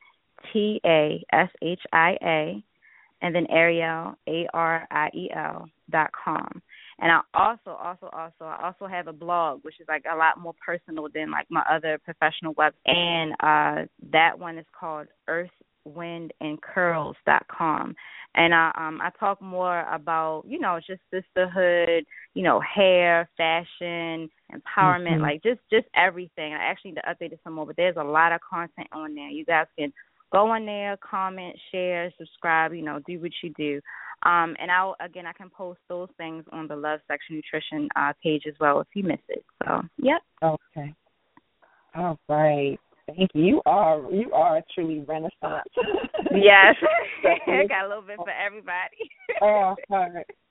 TashiA, and then Ariel, ARIEL.com. And I also have a blog, which is like a lot more personal than like my other professional web. And that one is called earthwindandcurls.com. And I talk more about, just sisterhood, hair, fashion, empowerment, like just everything. I actually need to update it some more, but there's a lot of content on there. You guys can go on there, comment, share, subscribe, do what you do. And I can post those things on the Love Section Nutrition page as well if you miss it. So, yep. Okay. All right. Thank you. You are truly Renaissance. Yes. I got a little bit for everybody. Oh, all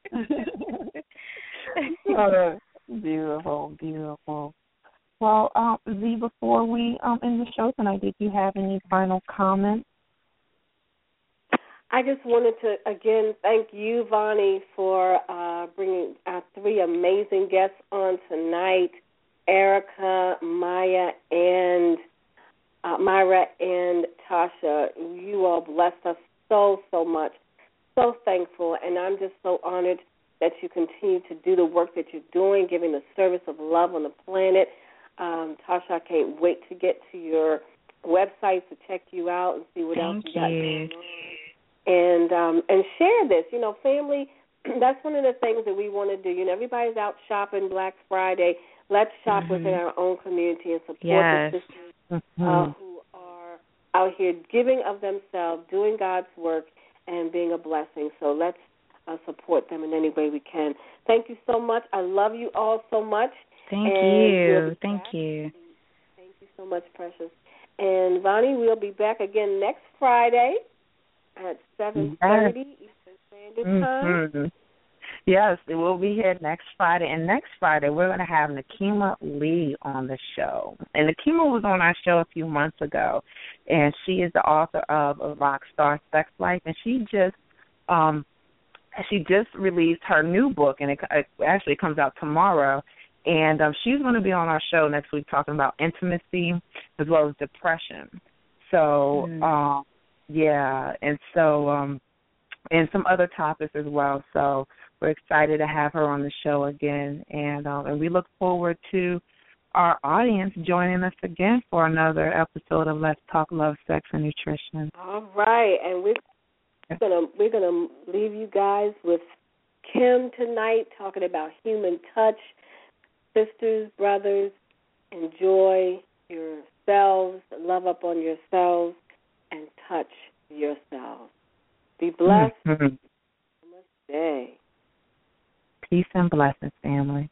right. Beautiful, beautiful. Well, Z, before we end the show tonight, did you have any final comments? I just wanted to, again, thank you, Vonnie, for bringing our three amazing guests on tonight, Erica, Myra, and Tasha. You all blessed us so much. So thankful, and I'm just so honored that you continue to do the work that you're doing, giving the service of love on the planet. Tasha, I can't wait to get to your website to check you out and see what else you got going on. And share this. Family, that's one of the things that we want to do. Everybody's out shopping Black Friday, let's shop within our own community and support the sisters who are out here giving of themselves, doing God's work, and being a blessing. So let's support them in any way we can. Thank you so much. I love you all so much. Thank you. Thank you. Thank you so much, Precious. And Vonnie, we'll be back again next Friday at 7:30 Eastern Standard Time. Yes, it will be here next Friday. And next Friday, we're going to have Nakima Lee on the show. And Nakima was on our show a few months ago, and she is the author of A Rockstar Sex Life. And she just released her new book, and it actually comes out tomorrow. And she's going to be on our show next week talking about intimacy as well as depression. So, and some other topics as well. So we're excited to have her on the show again. And we look forward to our audience joining us again for another episode of Let's Talk Love, Sex, and Nutrition. All right. And we're gonna leave you guys with Kim tonight talking about human touch. Sisters, brothers, enjoy yourselves, love up on yourselves, and touch yourselves. Be blessed. Namaste. Peace and blessings, family.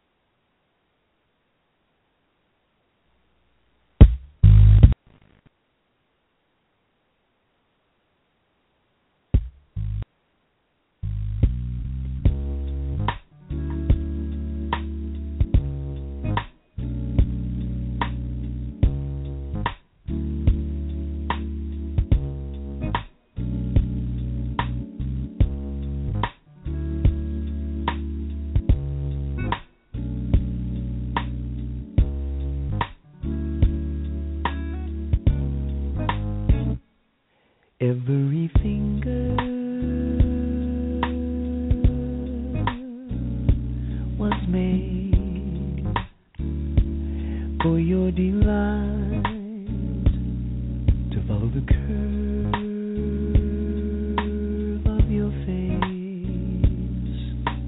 Every finger was made for your delight, to follow the curve of your face,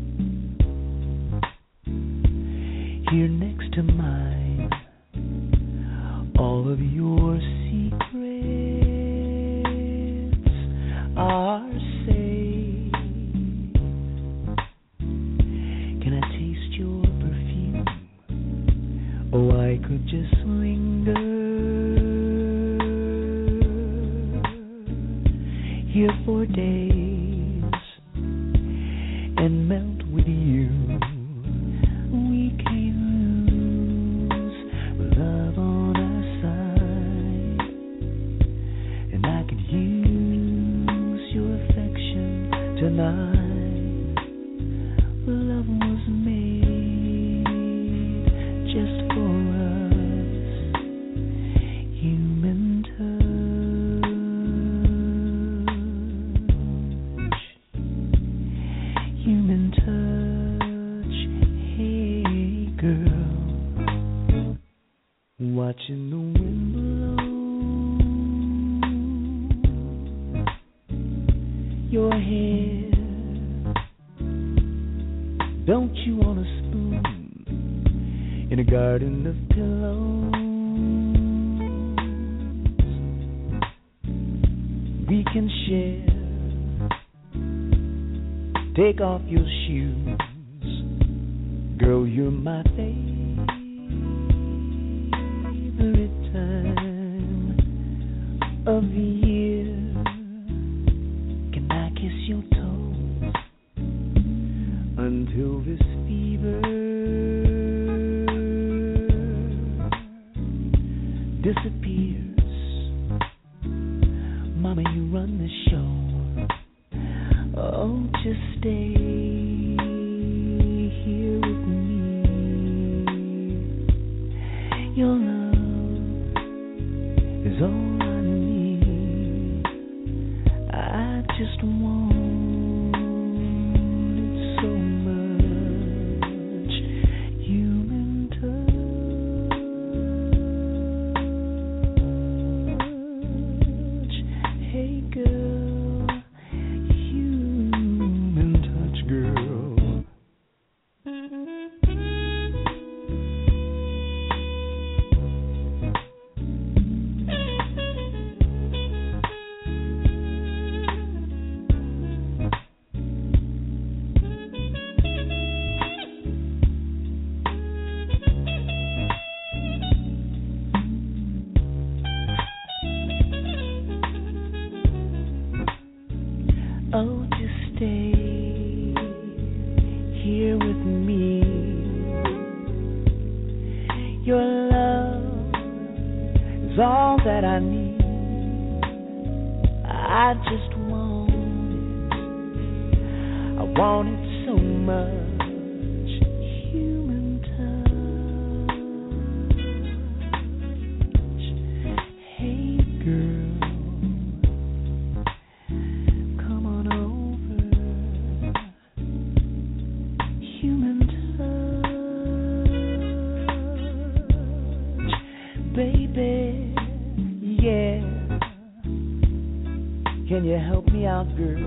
here next to mine, all of your secrets are safe. Can I taste your perfume? Oh, I could just linger here for days and melt with you. We can't lose love on our side, and I could use your affection tonight. Love was made just for us. Human touch. Hey girl, watching the wind blow your hair. Don't you want a spoon in a garden of pillows? We can share. Take off your shoes, girl, you're my favorite time of the year. Can I kiss your toes until this fever disappears? Mama, you run the show. Oh, just stay here with me. Your love is all I need. I just want it so much. Human touch. I need. I just want it. I want it so much. Human touch. Hey girl, come on over. Human touch, baby, yeah. Can you help me out, girl?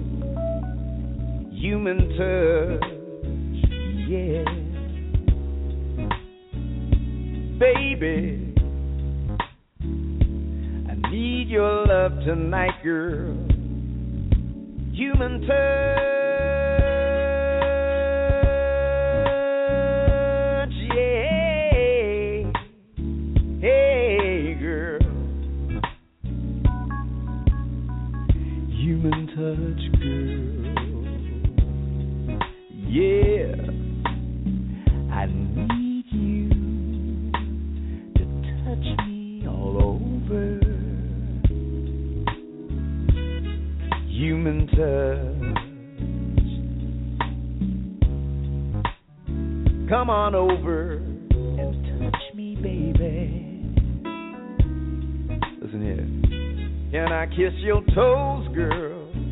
Human touch, yeah. Baby, I need your love tonight, girl. Human touch, yeah. Hey, girl. Human touch, girl. Yeah, I need you to touch me all over. Human touch. Come on over and touch me, baby. Listen here. Can I kiss your toes, girl?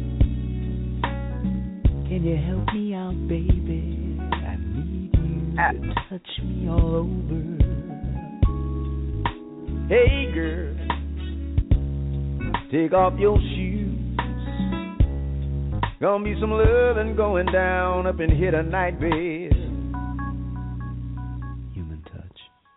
Can you help me out, baby? I need you to touch me all over. Hey, girl, take off your shoes. Gonna be some loving going down up in here tonight, babe.